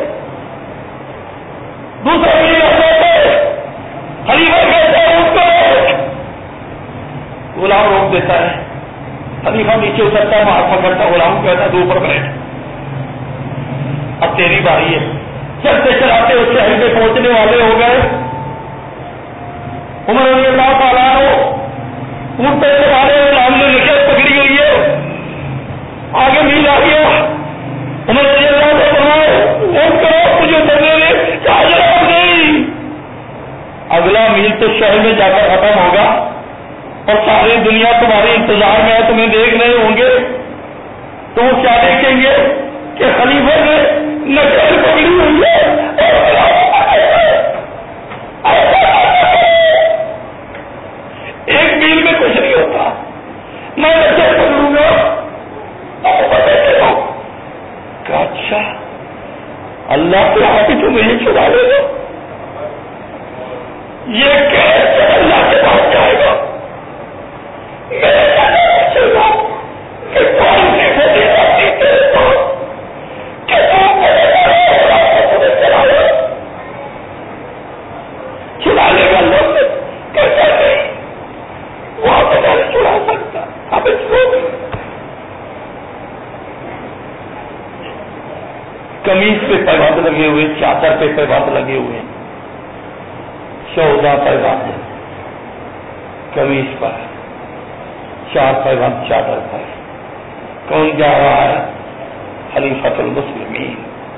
دوسرا میل خلیفہ کہتا ہے اونٹ پہ، غلام روک دیتا ہے، خلیفہ نیچے اترتا ہے، باہر پکڑتا ہے، غلام کہتا ہے تو اوپر بیٹھ، اب تیری باری ہے۔ چلتے چلاتے اس شہر میں پہنچنے والے ہو گئے، عمر رضی اللہ تعالیٰ اونٹ پہ سوارے غلام نے نشست پکڑی ہوئی ہے، آگے میل آ گیا، عمر رضی اللہ نے فرمایا ووٹ کرو مجھے اترنے دے، کہا جواب نہیں، اگلا میل تو شہر میں جا کر ختم ہوگا اور ساری دنیا تمہارے انتظار میں ہے، تمہیں دیکھ رہے ہوں گے، تو وہ کیا دیکھیں گے کہ خلیفہ نے نشست پکڑی ہوئی ہے ایک میل میں کچھ نہیں ہوتا، میں نشست پکڑوں گا، اچھا اللہ کے آگے تو مجھے چھڑا لے گا، یہ کیسے اللہ کے پاس جائے گا، میرے پوچھے گا کہ کون سی وجہ آتی تیرے پاس کہ چھڑا لے گا، لوگ کیسا نہیں وہاں پہ نہیں چھڑا سکتا، اب اس کو قمیص پہ پیبند لگے ہوئے، چادر پہ پیبند لگے ہوئے، 14 پیبند قمیص پر، 4 پیبند چادر پر، کون جا رہا ہے؟ خلیفۃ المسلمین،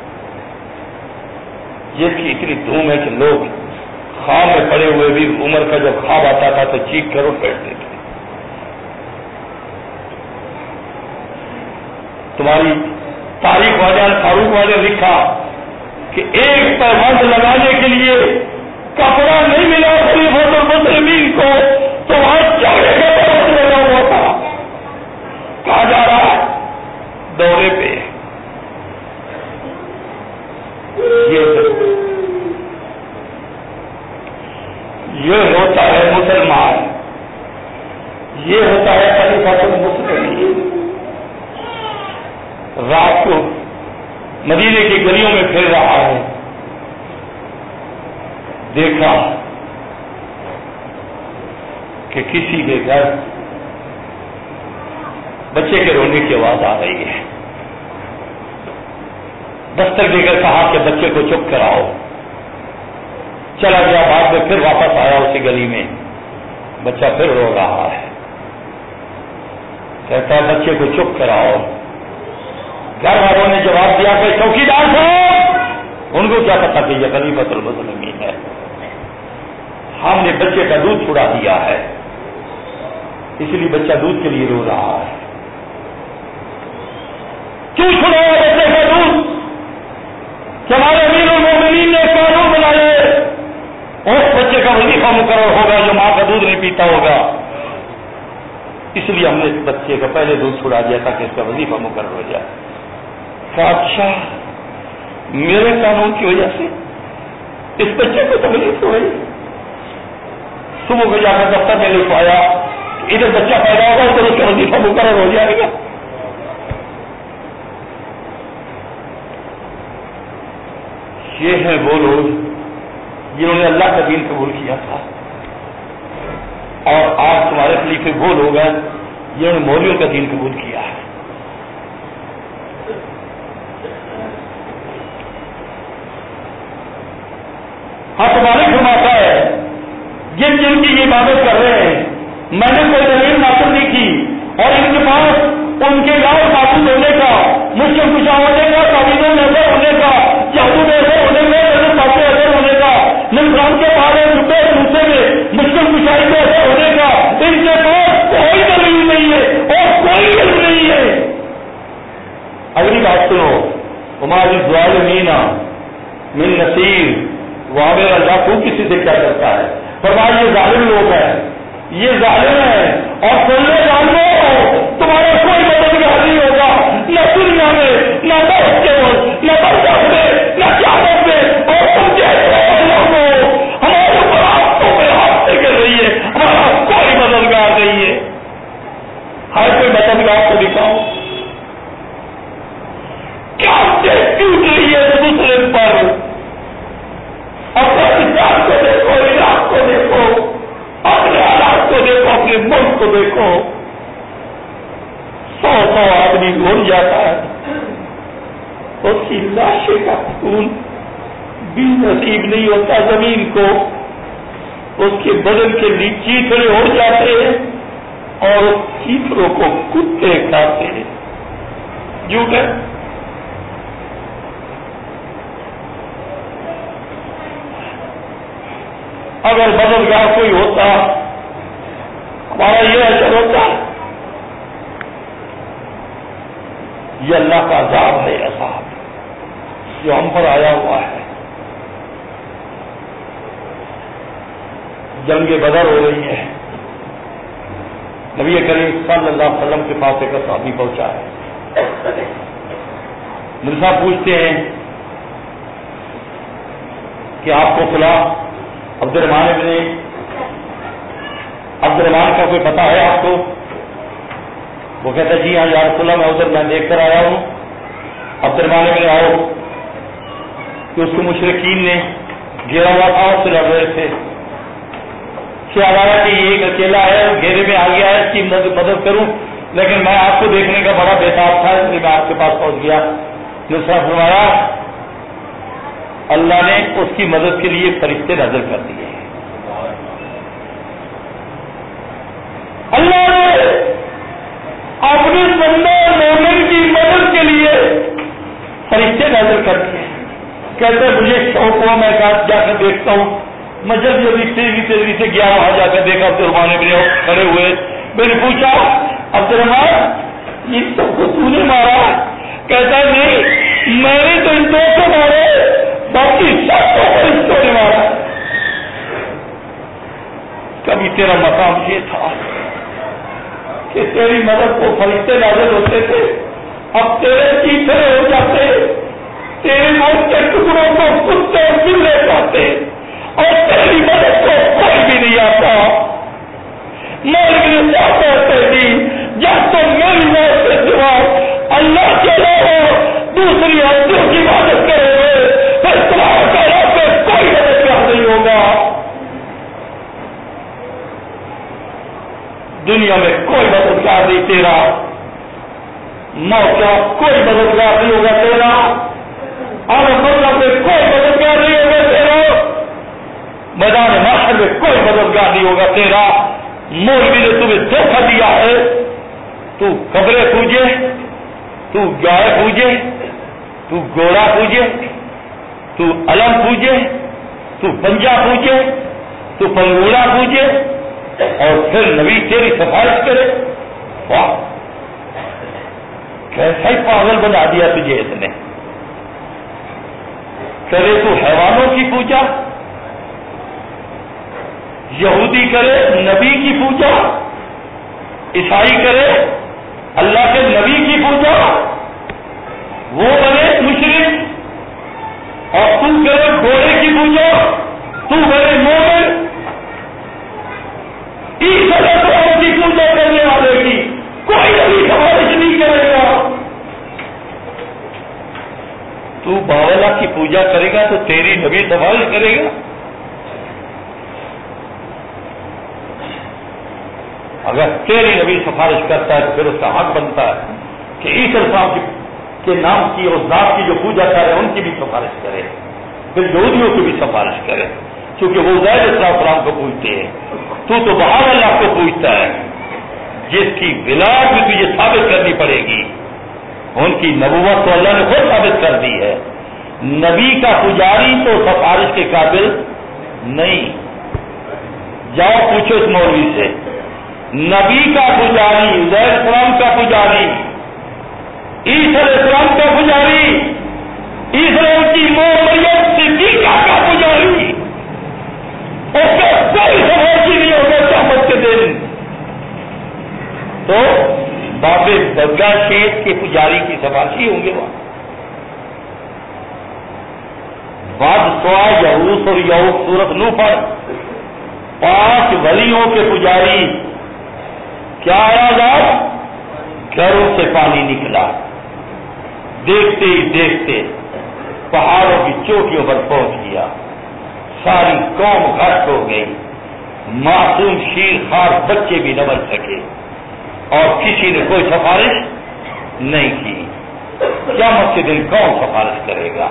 جس کی اتنی دھوم ہے کہ لوگ خواب میں پڑے ہوئے بھی عمر کا جب خواب آتا تھا تو چیخ کر اٹھ بیٹھتے تھے۔ تمہاری تاریخ والے فاروق والے لکھا کہ ایک پیبند لگانے کے لیے کپڑا نہیں ملا خلیفۃ المسلمین کو، تو وہاں یہ ہوتا ہے خلیفۃ المسلمین. رات کو مدینے کی گلیوں میں پھر رہا ہے, دیکھا کہ کسی کے گھر بچے کے رونے کی آواز آ رہی ہے. دستک دے کر کہا کہ بچے کو چپ کراؤ. چلا گیا, بعد میں پھر واپس آیا اسی گلی میں, بچہ پھر رو رہا ہے. کہتا ہے بچے کو چپ کراؤ. گھر والوں نے جواب دیا کہ چوکیدار صاحب, ان کو کیا پتا کہ یہ خلیفۃ المسلمین ہے, ہم نے بچے کا دودھ چھڑا دیا ہے, اس لیے بچہ دودھ کے لیے رو رہا ہے. کیوں چھڑایا بچے کا دودھ؟ کہ ہمارے امیر المومنین نے قانون بنایا اس بچے کا وظیفہ مقرر ہوگا جو ماں کا دودھ نہیں پیتا ہوگا, اس لیے ہم نے اس بچے کا پہلے دودھ چھڑا دیا تاکہ اس کا وظیفہ مقرر ہو جائے. اچھا, میرے قانون کی وجہ سے اس بچے کو تکلیف ہوئی. صبح کو جا کر دفتر میں لکھوایا ادھر بچہ پیدا ہوگا تو اس کا وظیفہ مقرر ہو جائے گا. یہ ہیں وہ لوگ جنہوں نے اللہ کا دین قبول کیا تھا, اور آج تمہارے خلیفے وہ لوگ ہیں جنہوں نے مولویوں کا دین قبول کیا ہے. ہاں, تمہاری فرماتا ہے جن جن کی یہ عبادت کر رہے ہیں میں نے کوئی دلیل ناصر نہیں کی, اور ان کے پاس ان کے گاؤں معبود ہونے کا, مشکل کشا ہونے کا, تعویذوں میں اثر ہونے کا, جادو میں اثر ہونے کا, پاسے اثر ہونے کا, نظام کے پارے روپے دوسرے میں مشکل کشائی میں اثر ہونے کا, ان کے پاس کوئی دلیل نہیں ہے اور کوئی علم نہیں ہے. اگلی بات سنو, ہماری الظالمین من نصیر, وہاں میرا اللہ کو کسی سے کیا کرتا ہے. فرمایا یہ ظالم لوگ ہیں, یہ ظالم ہیں, اور سننے ظالموں تمہارا کوئی مددگار نہیں ہوگا, نہ دنیا میں, نہ موت کے وقت, نہ برزخ میں, نہ قیامت میں. اور تم جیسے لوگوں ہمارے اوپر ہاتھوں پہ ہاتھ سے گر رہی ہے, ہمارا کوئی مددگار نہیں ہے. ہر کوئی مددگار کو دکھاؤ. کیا ٹوٹ رہی ہے دوسرے پر, اپنے کتاب کو دیکھو, عراق کو دیکھو, اپنے حالات کو دیکھو, اپنے ملک کو دیکھو. 100 آدمی گھوم جاتا ہے, اس کی لاشیں کا خون بھی نصیب نہیں ہوتا زمین کو, اس کے بدن کے لیے چیتڑے ہو جاتے ہیں اور اس چیتڑوں کو کتے کھاتے ہیں. جھوٹ ہے. اگر مددگار کوئی ہوتا ہمارا یہ اثر ہوتا. یہ اللہ کا عذاب ہے, عذاب جو ہم پر آیا ہوا ہے. جنگ بدر ہو رہی ہے, نبی کریم صلی اللہ علیہ وسلم کے پاس ایک صحابی پہنچا ہے. نبی صاحب پوچھتے ہیں کہ آپ کو فلاں عبد الرحمان کا کوئی پتا ہے آپ کو؟ وہ کہتا ہے جی ہاں یا رسول اللہ, میں ادھر میں دیکھ کر آیا ہوں. عبد الرحمان ابن عوف کہ اس کو مشرکین نے گھیرا ہوا تھا, اس سے لڑ رہے تھے. کہ یہ ایک اکیلا ہے, گھیرے میں آ گیا ہے, اس کی مدد کروں, لیکن میں آپ کو دیکھنے کا بڑا بےتاب تھا, اس لیے میں آپ کے پاس پہنچ گیا. دوسرا فرمایا اللہ نے اس کی مدد کے لیے فرشتے نازل کر دیے. اللہ نے اپنے بندے مومن کی مدد کے لیے فرشتے نازل کر دیے. کہتے مجھے شوق ہوا, میں جا کر دیکھتا ہوں. میں جب تیزی سے گیا, وہاں جا کر دیکھا عبد الرحمان ابن عوف کھڑے ہوئے. میں نے پوچھا عبد الرحمان یہ سب کو تو نے مارا؟ کہتا ہے نہیں, میں نے تو ان دو کو مارے, باقی سب کو فرشتوں نے مارا. کبھی تیرا مقام یہ تھا کہ تیری مدد کو فرشتے نازل ہوتے تھے, اب تیرے چیتڑے ہو جاتے, تیرے موت کے ٹکڑوں کو کتے ملنے پاتے, اور تیری مدد کو کوئی بھی نہیں آتا. مولوی نے چاہتا جب تم میری موت کے سوا اللہ کے علاوہ دوسری ہستیوں کی عبادت کرو گے پھر تمہارے خیرات میں کوئی مددگار نہیں ہوگا. دنیا میں کوئی مددگار نہیں تیرا، موت کا کوئی مددگار نہیں ہوگا تیرا، اور مطلب میں کوئی مددگار نہیں ہوگا تیرا، میدان محشر میں کوئی مددگار نہیں ہوگا تیرا. مولوی نے تمہیں دھوکہ دیا ہے، تو قبریں پوجے، تو گائے پوجے، تو گھوڑا پوجے، تو علم پوجے، تو پنجا پوجے، تو پنگوڑا پوجے، اور پھر نبی تیری سفارش کرے. واہ، کیسا ہی پاگل بنا دیا تجھے اس نے. کرے تو حیوانوں کی پوجا، یہودی کرے نبی کی پوجا، عیسائی کرے اللہ کے نبی کی پوجا، وہ بنے مشرک، اور تو کرے گھوڑے کی پوجا، تو بنے مومن. عیسی علیہ السلام کی پوجا کرنے والے کی کوئی نبی سفارش نہیں کرے گا. تو باولا کی پوجا کرے گا تو تیری نبی سفارش کرے گا. اگر تیری نبی سفارش کرتا ہے تو پھر اس کا حق بنتا ہے کہ عیسی صاحب کے نام کی اور ذات کی جو پوجا کر رہے ہیں ان کی بھی سفارش کرے، پھر یہودیوں کی بھی سفارش کرے، کیونکہ وہ زید السلام کو پوجتے ہیں. تو بہار اللہ کو پوجتا ہے جس کی ولایت بھی تجھے ثابت کرنی پڑے گی. ان کی نبوت تو اللہ نے خود ثابت کر دی ہے. نبی کا پجاری تو سفارش کے قابل نہیں. جاؤ پوچھو اس مولوی سے، نبی کا پجاری، عزیر السلام کا پجاری، عیسی علیہ السلام کا پجاری، اسلام کی ماں مریم صدیقہ کا پجاری، اس کا کوئی سفارشی نہیں ہوگا قیامت کے دن. تو بابے بگا شیخ کے پجاری کی سفارشی ہوں گے وہاں. بعد سوا یعوس اور یعوق سورت نوح پر 5 ولیوں کے پجاری کیا آزاد گھروں سے پانی نکلا، دیکھتے ہی دیکھتے پہاڑوں کی چوٹیوں پر پہنچ گیا، ساری قوم غرق ہو گئی، معصوم شیر خوار بچے بھی نہ بچ سکے، اور کسی نے کوئی سفارش نہیں کی. قیامت کے دن کون سفارش کرے گا؟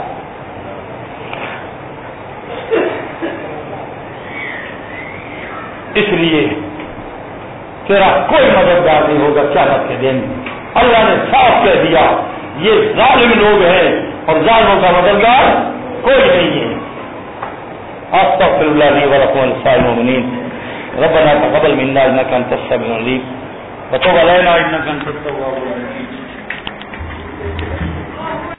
اس لیے تیرا کوئی مددگار نہیں ہوگا قیامت کے دن. اللہ نے صاف کہہ دیا یہ ظالم لوگ ہیں اور ظالموں کا مددگار کوئی نہیں ہے. استغفر اللہ لی ولکم ولسائر المؤمنین ربنا تقبل منا انک انت السمیع العلیم وتب علینا انک انت التواب الرحیم.